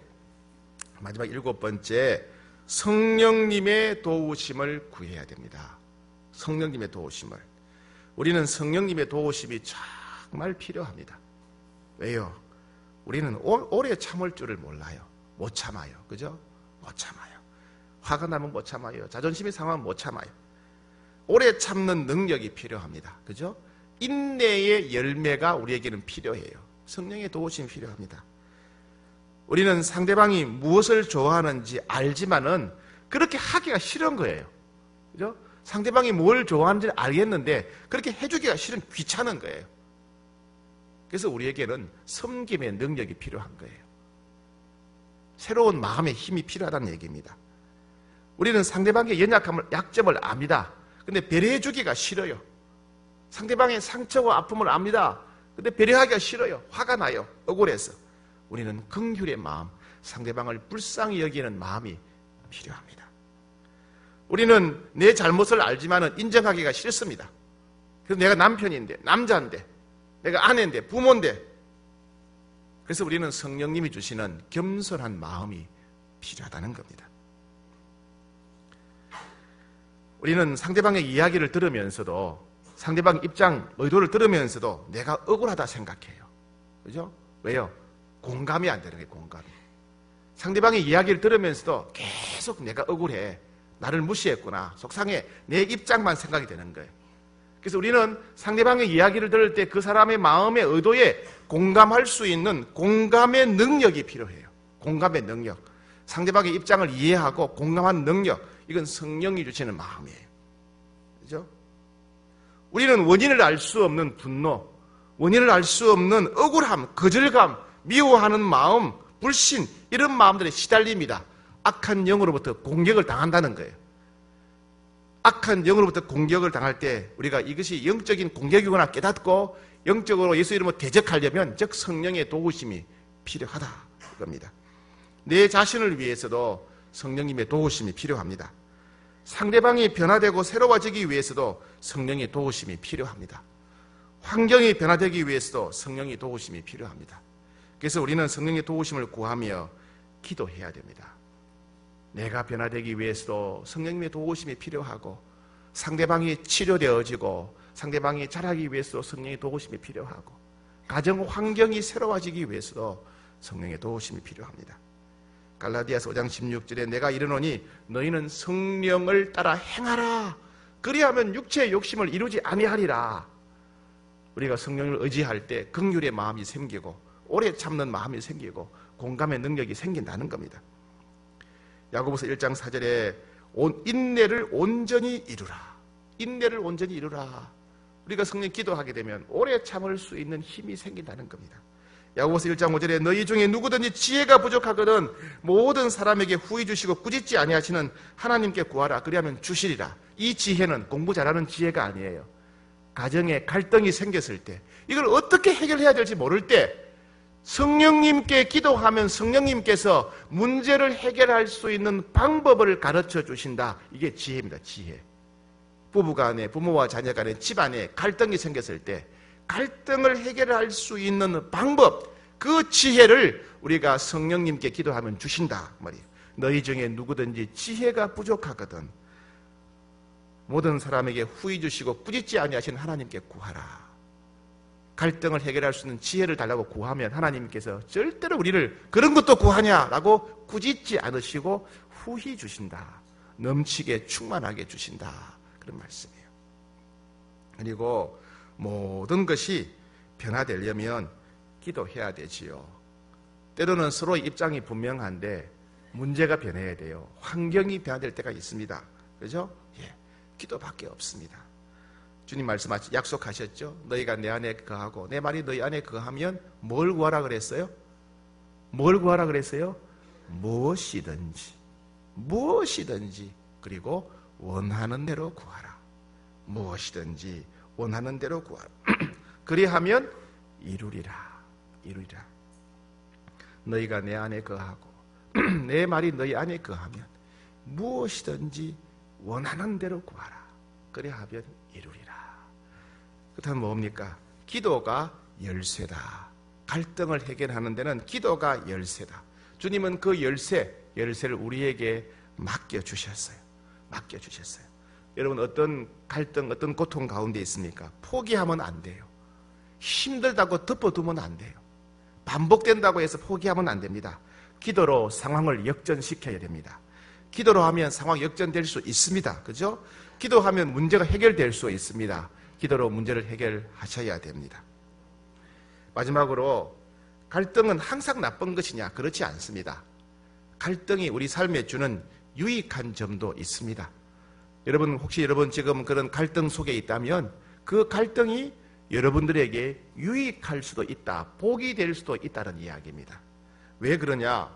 [SPEAKER 1] 마지막 일곱 번째, 성령님의 도우심을 구해야 됩니다. 성령님의 도우심을. 우리는 성령님의 도우심이 정말 필요합니다. 왜요? 우리는 오래 참을 줄을 몰라요. 못 참아요. 그죠? 못 참아요. 화가 나면 못 참아요. 자존심이 상하면 못 참아요. 오래 참는 능력이 필요합니다. 그죠? 인내의 열매가 우리에게는 필요해요. 성령의 도우심이 필요합니다. 우리는 상대방이 무엇을 좋아하는지 알지만은 그렇게 하기가 싫은 거예요. 그죠? 상대방이 뭘 좋아하는지 알겠는데 그렇게 해주기가 싫은, 귀찮은 거예요. 그래서 우리에게는 섬김의 능력이 필요한 거예요. 새로운 마음의 힘이 필요하다는 얘기입니다. 우리는 상대방의 연약함을, 약점을 압니다. 근데 배려해 주기가 싫어요. 상대방의 상처와 아픔을 압니다. 근데 배려하기가 싫어요. 화가 나요. 억울해서. 우리는 긍휼의 마음, 상대방을 불쌍히 여기는 마음이 필요합니다. 우리는 내 잘못을 알지만 인정하기가 싫습니다. 그래서 내가 남편인데, 남자인데, 내가 아내인데, 부모인데. 그래서 우리는 성령님이 주시는 겸손한 마음이 필요하다는 겁니다. 우리는 상대방의 이야기를 들으면서도, 상대방 입장, 의도를 들으면서도 내가 억울하다 생각해요. 그죠? 왜요? 공감이 안 되는 거예요, 공감이. 상대방의 이야기를 들으면서도 계속 내가 억울해. 나를 무시했구나. 속상해. 내 입장만 생각이 되는 거예요. 그래서 우리는 상대방의 이야기를 들을 때 그 사람의 마음의 의도에 공감할 수 있는 공감의 능력이 필요해요. 공감의 능력. 상대방의 입장을 이해하고 공감하는 능력. 이건 성령이 주시는 마음이에요. 그죠? 우리는 원인을 알 수 없는 분노, 원인을 알 수 없는 억울함, 거절감, 미워하는 마음, 불신, 이런 마음들에 시달립니다. 악한 영으로부터 공격을 당한다는 거예요. 악한 영으로부터 공격을 당할 때 우리가 이것이 영적인 공격이구나 깨닫고 영적으로 예수 이름으로 대적하려면 즉 성령의 도우심이 필요하다 이겁니다. 내 자신을 위해서도 성령님의 도우심이 필요합니다. 상대방이 변화되고 새로워지기 위해서도 성령의 도우심이 필요합니다. 환경이 변화되기 위해서도 성령의 도우심이 필요합니다. 그래서 우리는 성령의 도우심을 구하며 기도해야 됩니다. 내가 변화되기 위해서도 성령님의 도우심이 필요하고 상대방이 치료되어지고 상대방이 자라기 위해서도 성령의 도우심이 필요하고 가정 환경이 새로워지기 위해서도 성령의 도우심이 필요합니다. 갈라디아서 5장 16절에 내가 이르노니 너희는 성령을 따라 행하라. 그리하면 육체의 욕심을 이루지 아니하리라. 우리가 성령을 의지할 때 긍휼의 마음이 생기고 오래 참는 마음이 생기고 공감의 능력이 생긴다는 겁니다. 야고보서 1장 4절에 인내를 온전히 이루라. 인내를 온전히 이루라. 우리가 성령 기도하게 되면 오래 참을 수 있는 힘이 생긴다는 겁니다. 야고보서 1장 5절에 너희 중에 누구든지 지혜가 부족하거든 모든 사람에게 후히 주시고 꾸짖지 아니하시는 하나님께 구하라. 그리하면 주시리라. 이 지혜는 공부 잘하는 지혜가 아니에요. 가정에 갈등이 생겼을 때 이걸 어떻게 해결해야 될지 모를 때 성령님께 기도하면 성령님께서 문제를 해결할 수 있는 방법을 가르쳐 주신다. 이게 지혜입니다. 지혜. 부부간에, 부모와 자녀간에, 집안에 갈등이 생겼을 때 갈등을 해결할 수 있는 방법, 그 지혜를 우리가 성령님께 기도하면 주신다 말이에요. 너희 중에 누구든지 지혜가 부족하거든 모든 사람에게 후히 주시고 꾸짖지 아니하신 하나님께 구하라. 갈등을 해결할 수 있는 지혜를 달라고 구하면 하나님께서 절대로 우리를 그런 것도 구하냐라고 꾸짖지 않으시고 후히 주신다. 넘치게 충만하게 주신다. 그런 말씀이에요. 그리고 모든 것이 변화되려면 기도해야 되지요. 때로는 서로의 입장이 분명한데 문제가 변해야 돼요. 환경이 변화될 때가 있습니다. 그죠? 예, 기도밖에 없습니다. 주님 말씀하시 약속하셨죠? 너희가 내 안에 거하고 내 말이 너희 안에 거하면 뭘 구하라 그랬어요? 뭘 구하라 그랬어요? 무엇이든지 그리고 원하는 대로 구하라. 무엇이든지 원하는 대로 구하라. 그리하면 이루리라. 너희가 내 안에 거하고 내 말이 너희 안에 거하면 무엇이든지 원하는 대로 구하라. 그리하면 이루리라. 그렇다면 뭡니까? 기도가 열쇠다. 갈등을 해결하는 데는 기도가 열쇠다. 주님은 그 열쇠를 우리에게 맡겨주셨어요. 여러분 어떤 갈등, 어떤 고통 가운데 있습니까? 포기하면 안 돼요. 힘들다고 덮어두면 안 돼요. 반복된다고 해서 포기하면 안 됩니다. 기도로 상황을 역전시켜야 됩니다. 기도로 하면 상황 역전될 수 있습니다. 그죠? 기도하면 문제가 해결될 수 있습니다. 기도로 문제를 해결하셔야 됩니다. 마지막으로 갈등은 항상 나쁜 것이냐? 그렇지 않습니다. 갈등이 우리 삶에 주는 유익한 점도 있습니다. 여러분 혹시 여러분 지금 그런 갈등 속에 있다면 그 갈등이 여러분들에게 유익할 수도 있다. 복이 될 수도 있다는 이야기입니다. 왜 그러냐?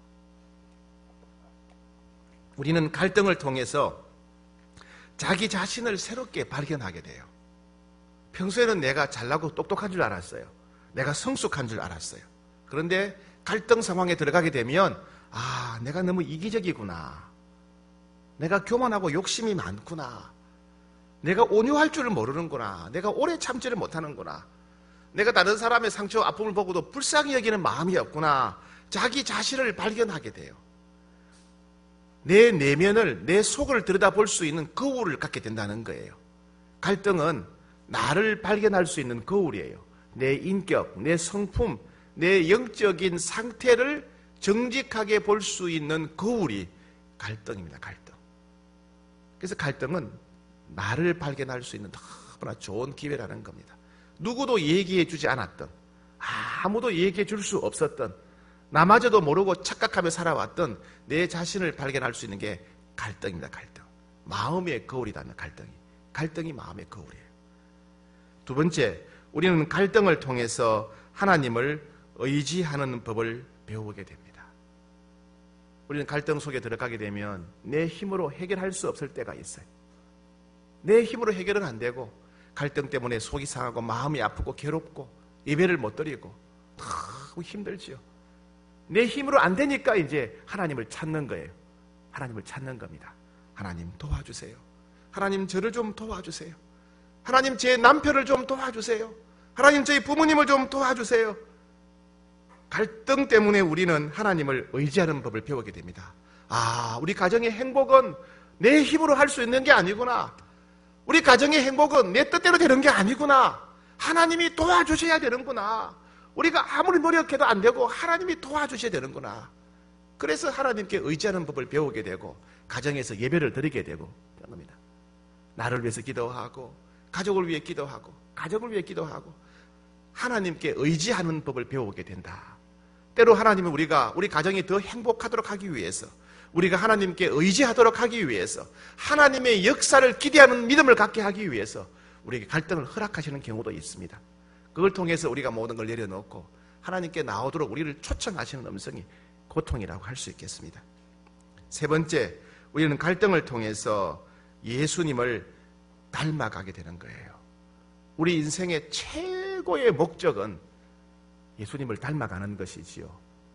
[SPEAKER 1] 우리는 갈등을 통해서 자기 자신을 새롭게 발견하게 돼요. 평소에는 내가 잘나고 똑똑한 줄 알았어요. 내가 성숙한 줄 알았어요. 그런데 갈등 상황에 들어가게 되면 내가 너무 이기적이구나. 내가 교만하고 욕심이 많구나. 내가 온유할 줄을 모르는구나. 내가 오래 참지를 못하는구나. 내가 다른 사람의 상처, 아픔을 보고도 불쌍히 여기는 마음이 없구나. 자기 자신을 발견하게 돼요. 내 내면을, 내 속을 들여다볼 수 있는 거울을 갖게 된다는 거예요. 갈등은 나를 발견할 수 있는 거울이에요. 내 인격, 내 성품, 내 영적인 상태를 정직하게 볼 수 있는 거울이 갈등입니다. 갈등. 그래서 갈등은 나를 발견할 수 있는 너무나 좋은 기회라는 겁니다. 누구도 얘기해 주지 않았던, 아무도 얘기해 줄 수 없었던, 나마저도 모르고 착각하며 살아왔던 내 자신을 발견할 수 있는 게 갈등입니다. 갈등. 마음의 거울이라면 갈등이. 갈등이 마음의 거울이에요. 두 번째, 우리는 갈등을 통해서 하나님을 의지하는 법을 배우게 됩니다. 우리는 갈등 속에 들어가게 되면 내 힘으로 해결할 수 없을 때가 있어요. 내 힘으로 해결은 안 되고 갈등 때문에 속이 상하고 마음이 아프고 괴롭고 예배를 못 드리고 너무 힘들지요. 내 힘으로 안 되니까 이제 하나님을 찾는 거예요. 하나님을 찾는 겁니다. 하나님 도와주세요. 하나님 저를 좀 도와주세요. 하나님 제 남편을 좀 도와주세요. 하나님 저희 부모님을 좀 도와주세요. 갈등 때문에 우리는 하나님을 의지하는 법을 배우게 됩니다. 우리 가정의 행복은 내 힘으로 할 수 있는 게 아니구나. 우리 가정의 행복은 내 뜻대로 되는 게 아니구나. 하나님이 도와주셔야 되는구나. 우리가 아무리 노력해도 안 되고 하나님이 도와주셔야 되는구나. 그래서 하나님께 의지하는 법을 배우게 되고 가정에서 예배를 드리게 되고 그런 겁니다. 나를 위해서 기도하고 가족을 위해 기도하고 가족을 위해 기도하고 하나님께 의지하는 법을 배우게 된다. 때로 하나님은 우리가 우리 가정이 더 행복하도록 하기 위해서 우리가 하나님께 의지하도록 하기 위해서 하나님의 역사를 기대하는 믿음을 갖게 하기 위해서 우리에게 갈등을 허락하시는 경우도 있습니다. 그걸 통해서 우리가 모든 걸 내려놓고 하나님께 나오도록 우리를 초청하시는 음성이 고통이라고 할 수 있겠습니다. 세 번째, 우리는 갈등을 통해서 예수님을 닮아가게 되는 거예요. 우리 인생의 최고의 목적은 예수님을 닮아가는 것이지요.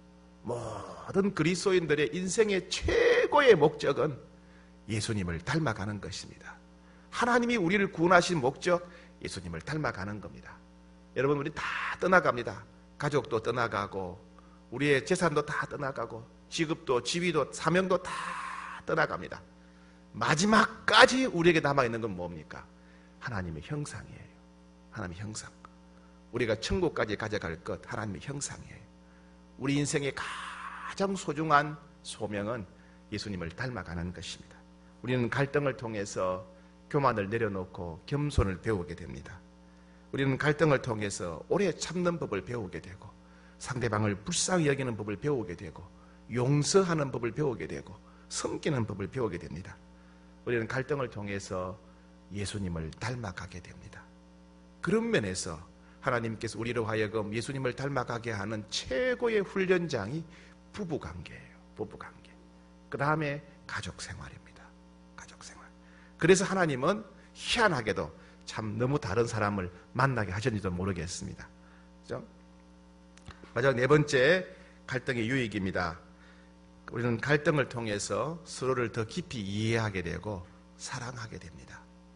[SPEAKER 1] 모든 그리스도인들의 인생의 최고의 목적은 예수님을 닮아가는 것입니다. 하나님이 우리를 구원하신 목적, 예수님을 닮아가는 겁니다. 여러분, 우리 다 떠나갑니다. 가족도 떠나가고 우리의 재산도 다 떠나가고 직업도 지위도 사명도 다 떠나갑니다. 마지막까지 우리에게 남아있는 건 뭡니까? 하나님의 형상이에요. 하나님의 형상. 우리가 천국까지 가져갈 것, 하나님의 형상이에요. 우리 인생의 가장 소중한 소명은 예수님을 닮아가는 것입니다. 우리는 갈등을 통해서 교만을 내려놓고 겸손을 배우게 됩니다. 우리는 갈등을 통해서 오래 참는 법을 배우게 되고 상대방을 불쌍히 여기는 법을 배우게 되고 용서하는 법을 배우게 되고 섬기는 법을 배우게 됩니다. 우리는 갈등을 통해서 예수님을 닮아가게 됩니다. 그런 면에서 하나님께서 우리로 하여금 예수님을 닮아가게 하는 최고의 훈련장이 부부관계예요. 부부관계. 그 다음에 가족생활입니다. 가족생활. 그래서 하나님은 희한하게도 참 너무 다른 사람을 만나게 하셨는지도 모르겠습니다. 그렇죠? 마지막 네 번째, 갈등의 유익입니다. 우리는 갈등을 통해서 서로를 더 깊이 이해하게 되고 사랑하게 됩니다.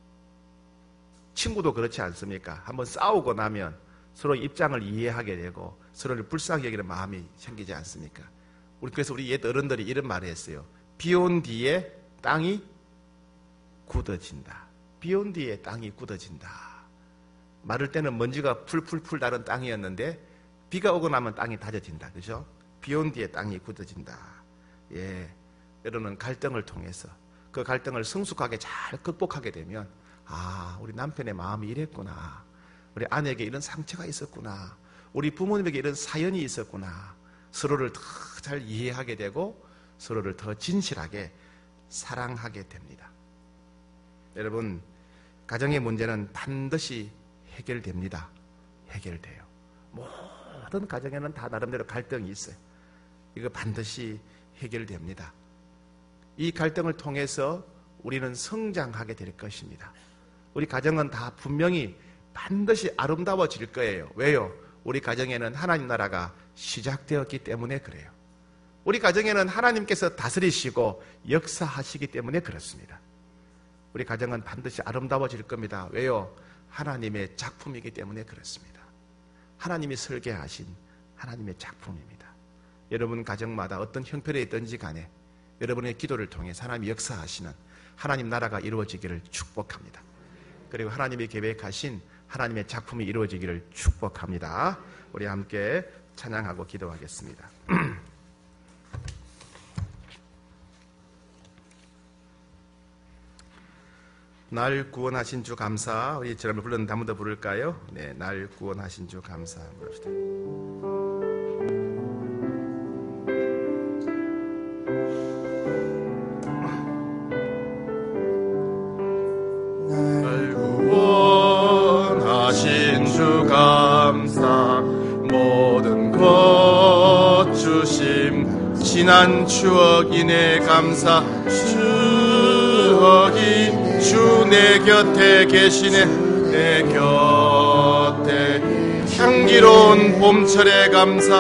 [SPEAKER 1] 친구도 그렇지 않습니까? 한번 싸우고 나면 서로 입장을 이해하게 되고 서로를 불쌍히 여기는 마음이 생기지 않습니까? 그래서 우리 옛 어른들이 이런 말을 했어요. 비 온 뒤에 땅이 굳어진다. 비 온 뒤에 땅이 굳어진다. 마를 때는 먼지가 풀풀풀 나는 땅이었는데 비가 오고 나면 땅이 다져진다. 그죠? 비 온 뒤에 땅이 굳어진다. 예, 여러분은 갈등을 통해서 그 갈등을 성숙하게 잘 극복하게 되면 우리 남편의 마음이 이랬구나. 우리 아내에게 이런 상처가 있었구나. 우리 부모님에게 이런 사연이 있었구나. 서로를 더 잘 이해하게 되고 서로를 더 진실하게 사랑하게 됩니다. 여러분, 가정의 문제는 반드시 해결됩니다. 해결돼요. 모든 가정에는 다 나름대로 갈등이 있어요. 이거 반드시 해결됩니다. 이 갈등을 통해서 우리는 성장하게 될 것입니다. 우리 가정은 다 분명히 반드시 아름다워질 거예요. 왜요? 우리 가정에는 하나님 나라가 시작되었기 때문에 그래요. 우리 가정에는 하나님께서 다스리시고 역사하시기 때문에 그렇습니다. 우리 가정은 반드시 아름다워질 겁니다. 왜요? 하나님의 작품이기 때문에 그렇습니다. 하나님이 설계하신 하나님의 작품입니다. 여러분 가정마다 어떤 형편에 있든지 간에 여러분의 기도를 통해 하나님이 역사하시는 하나님 나라가 이루어지기를 축복합니다. 그리고 하나님이 계획하신 하나님의 작품이 이루어지기를 축복합니다. 우리 함께 찬양하고 기도하겠습니다. 날 구원하신 주 감사. 우리 저를 불렀는데 한 번 더 부를까요? 네, 날 구원하신 주 감사. 부릅시다. 날 구원하신 주 감사. 모든 것 주심 지난 추억이네 감사. 추억이 주 내 곁에 계시네. 내 곁에 향기로운 봄철에 감사.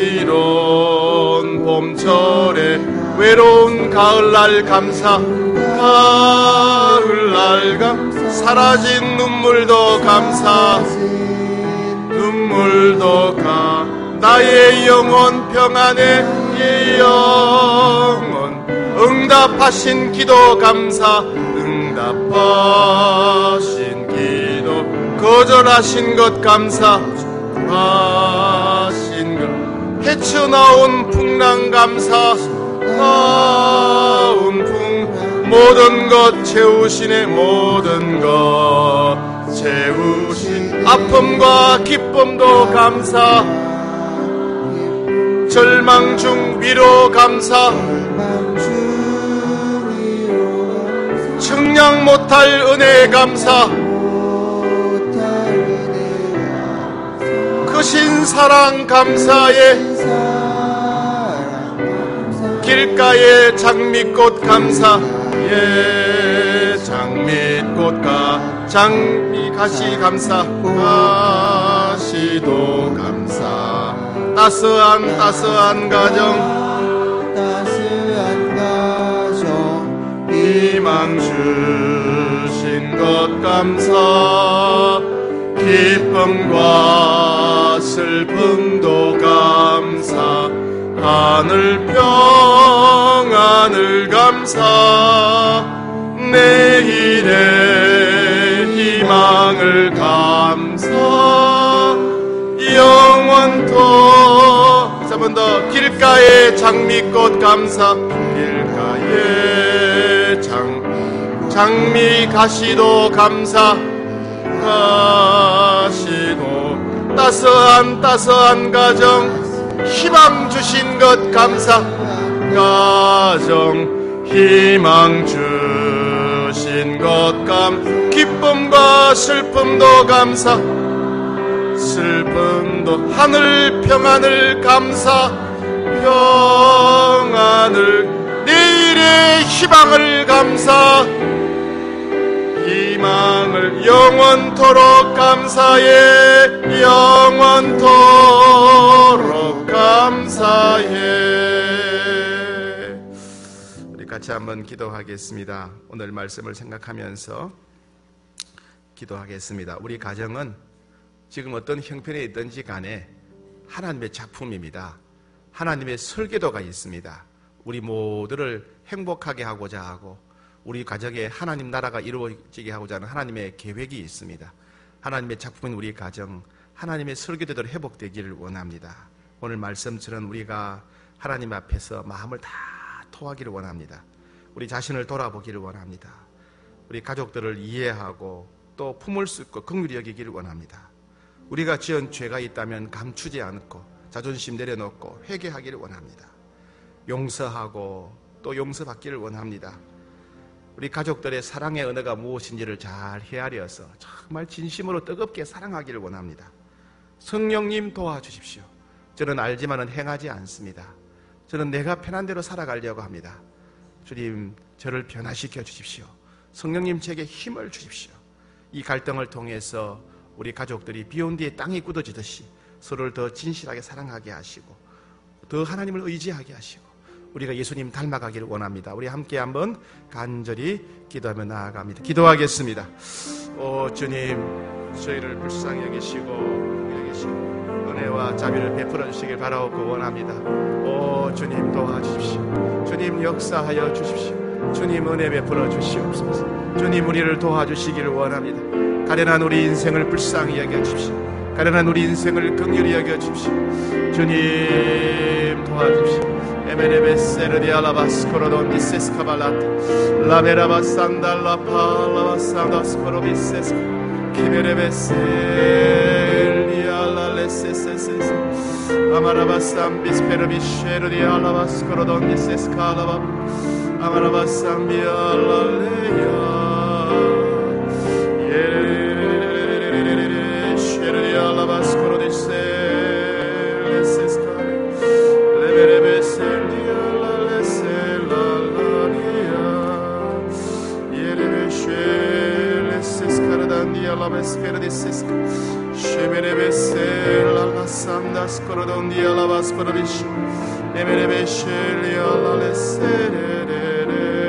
[SPEAKER 1] 이로운 봄철에 외로운 가을날 감사. 가을날 감사. 사라진 눈물도 감사. 눈물도 가. 나의 영혼 평안에 이 영혼 응답하신 기도 감사. 응답하신 기도 거절하신 것 감사하신 것 헤쳐나온 풍랑 감사. 나온 풍 모든 것 채우시네. 모든 것 채우신 아픔과 기쁨도 감사. 절망 중 위로 감사. 측량 못할 은혜 감사. 크신 사랑 감사에 길가에 장미꽃 감사. 예, 장미꽃과 장미가시 감사. 가시도 감사. 따스한 가정 희망 주신 것 감사. 기쁨과 슬픔도 감사. 하늘 평안을 감사. 내일의 희망을 감사. 영원토 한 번 더. 길가에 장미꽃 감사. 길가에 장미 가시도 감사. 가시도 따스한 가정 희망 주신 것 감사. 가정 희망 주신 것 기쁨과 슬픔도 감사. 슬픔도 하늘 평안을 감사. 평안을 내일의 희망을 감사. 희망을 영원토록 감사해. 영원토록 감사해. 우리 같이 한번 기도하겠습니다. 오늘 말씀을 생각하면서 기도하겠습니다. 우리 가정은 지금 어떤 형편에 있든지 간에 하나님의 작품입니다. 하나님의 설계도가 있습니다. 우리 모두를 행복하게 하고자 하고 우리 가정에 하나님 나라가 이루어지게 하고자 하는 하나님의 계획이 있습니다. 하나님의 작품인 우리 가정, 하나님의 설계대로 회복되기를 원합니다. 오늘 말씀처럼 우리가 하나님 앞에서 마음을 다 토하기를 원합니다. 우리 자신을 돌아보기를 원합니다. 우리 가족들을 이해하고 또 품을 수 있고 긍휼히 여기기를 원합니다. 우리가 지은 죄가 있다면 감추지 않고 자존심 내려놓고 회개하기를 원합니다. 용서하고 또 용서받기를 원합니다. 우리 가족들의 사랑의 언어가 무엇인지를 잘 헤아려서 정말 진심으로 뜨겁게 사랑하기를 원합니다. 성령님 도와주십시오. 저는 알지만은 행하지 않습니다. 저는 내가 편한 대로 살아가려고 합니다. 주님, 저를 변화시켜 주십시오. 성령님, 제게 힘을 주십시오. 이 갈등을 통해서 우리 가족들이 비온 뒤에 땅이 굳어지듯이 서로를 더 진실하게 사랑하게 하시고 더 하나님을 의지하게 하시고 우리가 예수님 닮아가기를 원합니다. 우리 함께 한번 간절히 기도하며 나아갑니다. 기도하겠습니다. 오 주님, 저희를 불쌍히 여기시고 은혜와 자비를 베풀어 주시길 바라옵고 원합니다. 오 주님, 도와주십시오. 주님, 역사하여 주십시오. 주님, 은혜 베풀어 주시옵소서. 주님, 우리를 도와주시기를 원합니다. 가련한 우리 인생을 불쌍히 여겨주십시오. 가련한 우리 인생을 긍휼히 여겨주십시오. 주님, 도와주십시오. 에메네베세르디 알라바스코로돈 디세스카발라트 라베라바산달라팔라바산다스코로비세스 키베레베셀리 알랄레세세세스 아마라바산 비스페르비쉐르디 알라바스코로돈 디세스카라바 아마라바산 비알랄레야 예레레레레레레레레 쉐르디 알라바스코로디세 la vespera di sesca shemere sella la sanda scorodon di la vaspera di emere scelli alla lesere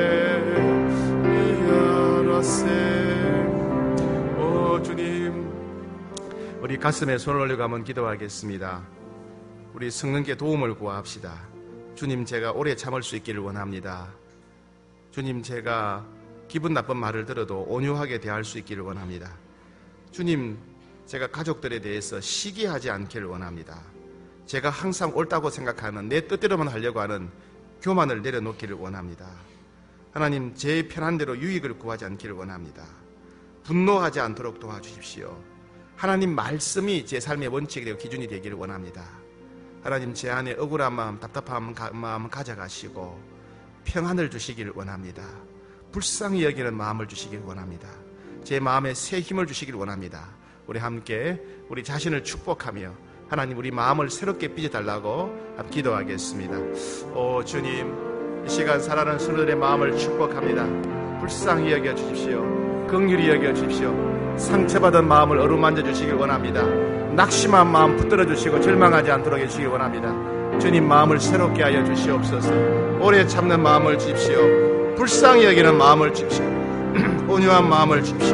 [SPEAKER 1] 오 주님, 우리 가슴에 손을 올리고 한번 기도하겠습니다. 우리 성령께 도움을 구합시다. 주님, 제가 오래 참을 수 있기를 원합니다. 주님, 제가 기분 나쁜 말을 들어도 온유하게 대할 수 있기를 원합니다. 주님, 제가 가족들에 대해서 시기하지 않기를 원합니다. 제가 항상 옳다고 생각하는 내 뜻대로만 하려고 하는 교만을 내려놓기를 원합니다. 하나님, 제 편한 대로 유익을 구하지 않기를 원합니다. 분노하지 않도록 도와주십시오. 하나님 말씀이 제 삶의 원칙이 되고 기준이 되기를 원합니다. 하나님, 제 안에 억울한 마음, 답답한 마음 가져가시고 평안을 주시기를 원합니다. 불쌍히 여기는 마음을 주시기를 원합니다. 제 마음에 새 힘을 주시기를 원합니다. 우리 함께 우리 자신을 축복하며 하나님, 우리 마음을 새롭게 빚어달라고 기도하겠습니다. 오 주님, 이 시간 살아가는 성도들의 마음을 축복합니다. 불쌍히 여겨 주십시오. 긍휼히 여겨 주십시오. 상처받은 마음을 어루만져 주시길 원합니다. 낙심한 마음 붙들어 주시고 절망하지 않도록 해주시길 원합니다. 주님, 마음을 새롭게 하여 주시옵소서. 오래 참는 마음을 주십시오. 불쌍히 여기는 마음을 주십시오. 온유한 마음을 주십시오.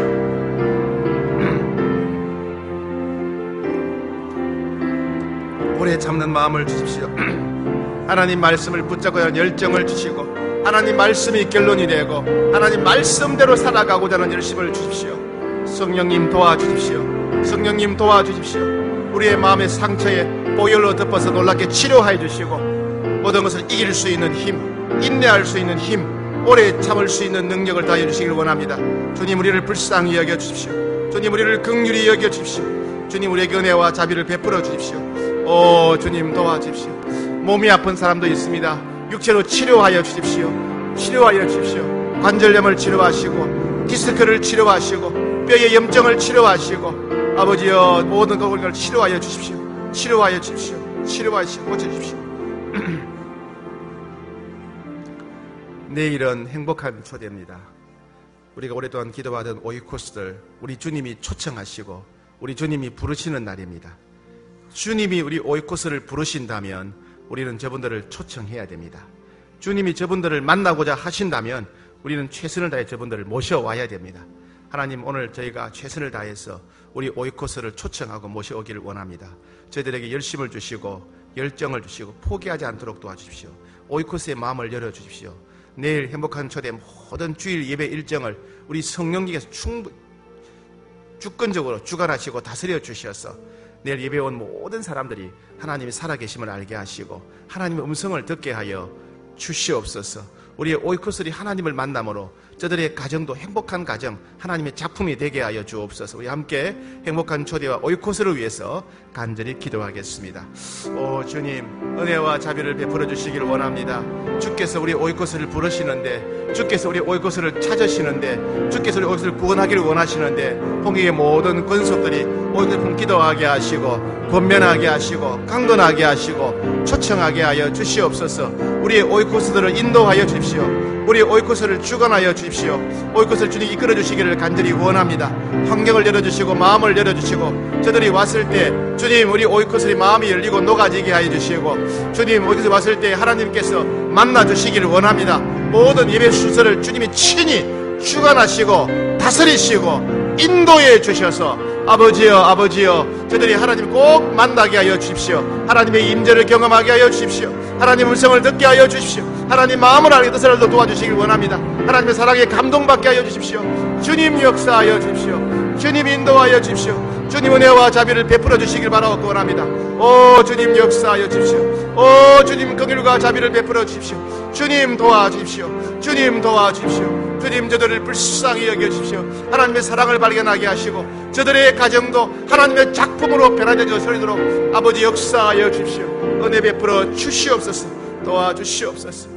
[SPEAKER 1] 오래 참는 마음을 주십시오. 하나님 말씀을 붙잡고 하는 열정을 주시고 하나님 말씀이 결론이 되고 하나님 말씀대로 살아가고자 하는 열심을 주십시오. 성령님 도와주십시오. 성령님 도와주십시오. 우리의 마음의 상처에 보혈로 덮어서 놀랍게 치료하여 주시고 모든 것을 이길 수 있는 힘, 인내할 수 있는 힘, 오래 참을 수 있는 능력을 다해 주시길 원합니다. 주님, 우리를 불쌍히 여겨 주십시오. 주님, 우리를 긍휼히 여겨 주십시오. 주님, 우리에게 은혜와 자비를 베풀어 주십시오. 오 주님, 도와주십시오. 몸이 아픈 사람도 있습니다. 육체로 치료하여 주십시오. 치료하여 주십시오. 관절염을 치료하시고 디스크를 치료하시고 뼈의 염증을 치료하시고 아버지여, 모든 것을 치료하여 주십시오. 치료하여 주십시오. 치료하시고 고쳐주십시오. 내일은 행복한 초대입니다. 우리가 오랫동안 기도하던 오이코스들, 우리 주님이 초청하시고 우리 주님이 부르시는 날입니다. 주님이 우리 오이코스를 부르신다면 우리는 저분들을 초청해야 됩니다. 주님이 저분들을 만나고자 하신다면 우리는 최선을 다해 저분들을 모셔와야 됩니다. 하나님, 오늘 저희가 최선을 다해서 우리 오이코스를 초청하고 모셔오기를 원합니다. 저희들에게 열심을 주시고 열정을 주시고 포기하지 않도록 도와주십시오. 오이코스의 마음을 열어주십시오. 내일 행복한 초대 모든 주일 예배 일정을 우리 성령님께서 주권적으로 주관하시고 다스려 주셔서 내일 예배 온 모든 사람들이 하나님이 살아계심을 알게 하시고 하나님의 음성을 듣게 하여 주시옵소서. 우리의 오이코스들이 하나님을 만남으로 저들의 가정도 행복한 가정, 하나님의 작품이 되게 하여 주옵소서. 우리 함께 행복한 초대와 오이코스를 위해서 간절히 기도하겠습니다. 오 주님, 은혜와 자비를 베풀어 주시기를 원합니다. 주께서 우리 오이코스를 부르시는데, 주께서 우리 오이코스를 찾으시는데, 주께서 우리 오이코스를 구원하기를 원하시는데, 홍익의 모든 권속들이 오이코스 기도하게 하시고 권면하게 하시고 강건하게 하시고 초청하게 하여 주시옵소서. 우리의 오이코스들을 인도하여 주십시오. 우리의 오이코스를 주관하여 주십시오. 오이코스를 주님 이끌어 주시기를 간절히 원합니다. 환경을 열어주시고 마음을 열어주시고 저들이 왔을 때 주님 우리 오이코스의 마음이 열리고 녹아지게 하여 주시고 주님 오이코스 왔을 때 하나님께서 만나 주시기를 원합니다. 모든 예배 순서를 주님이 친히 주관하시고 다스리시고 인도해 주셔서 아버지여 저들이 하나님 꼭 만나게 하여 주십시오. 하나님의 임재를 경험하게 하여 주십시오. 하나님 음성을 듣게 하여 주십시오. 하나님 마음을 알게 뜻을 도와주시길 원합니다. 하나님의 사랑에 감동받게 하여 주십시오. 주님 역사하여 주십시오. 주님 인도하여 주십시오. 주님 은혜와 자비를 베풀어 주시길 바라고 원합니다. 오 주님 역사하여 주십시오. 오 주님 긍휼과 자비를 베풀어 주십시오. 주님 도와주십시오. 주님 도와주십시오. 주님 저들을 불쌍히 여겨주십시오. 하나님의 사랑을 발견하게 하시고 저들의 가정도 하나님의 작품으로 변화되어 서리도록 아버지 역사하여 주십시오. 은혜 베풀어 주시옵소서. 도와주시옵소서.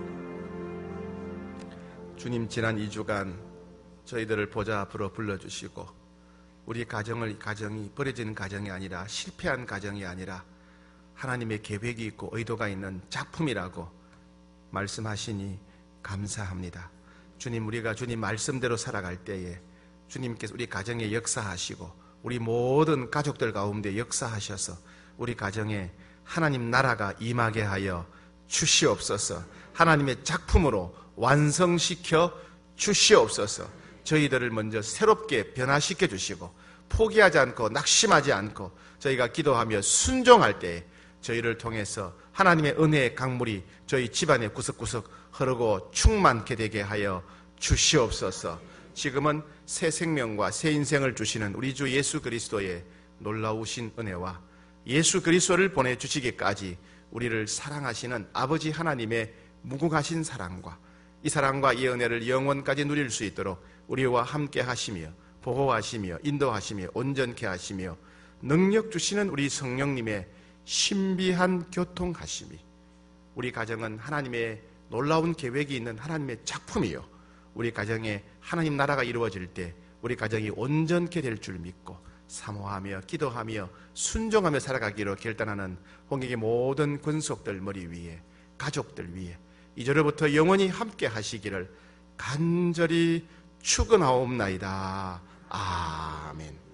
[SPEAKER 1] 주님 지난 2주간 저희들을 보좌 앞으로 불러주시고 우리 가정이 버려지는 가정이 아니라 실패한 가정이 아니라 하나님의 계획이 있고 의도가 있는 작품이라고 말씀하시니 감사합니다. 주님 우리가 주님 말씀대로 살아갈 때에 주님께서 우리 가정에 역사하시고 우리 모든 가족들 가운데 역사하셔서 우리 가정에 하나님 나라가 임하게 하여 주시옵소서. 하나님의 작품으로 완성시켜 주시옵소서. 저희들을 먼저 새롭게 변화시켜 주시고 포기하지 않고 낙심하지 않고 저희가 기도하며 순종할 때에 저희를 통해서 하나님의 은혜의 강물이 저희 집안의 구석구석 흐르고 충만케 되게 하여 주시옵소서. 지금은 새 생명과 새 인생을 주시는 우리 주 예수 그리스도의 놀라우신 은혜와 예수 그리스도를 보내주시기까지 우리를 사랑하시는 아버지 하나님의 무궁하신 사랑과 이 사랑과 이 은혜를 영원까지 누릴 수 있도록 우리와 함께 하시며 보호하시며 인도하시며 온전케 하시며 능력 주시는 우리 성령님의 신비한 교통하심이 우리 가정은 하나님의 놀라운 계획이 있는 하나님의 작품이요 우리 가정에 하나님 나라가 이루어질 때 우리 가정이 온전케 될 줄 믿고 사모하며 기도하며 순종하며 살아가기로 결단하는 홍익의 모든 권속들 머리 위에 가족들 위에 이제로부터 영원히 함께 하시기를 간절히 축원하옵나이다. 아멘.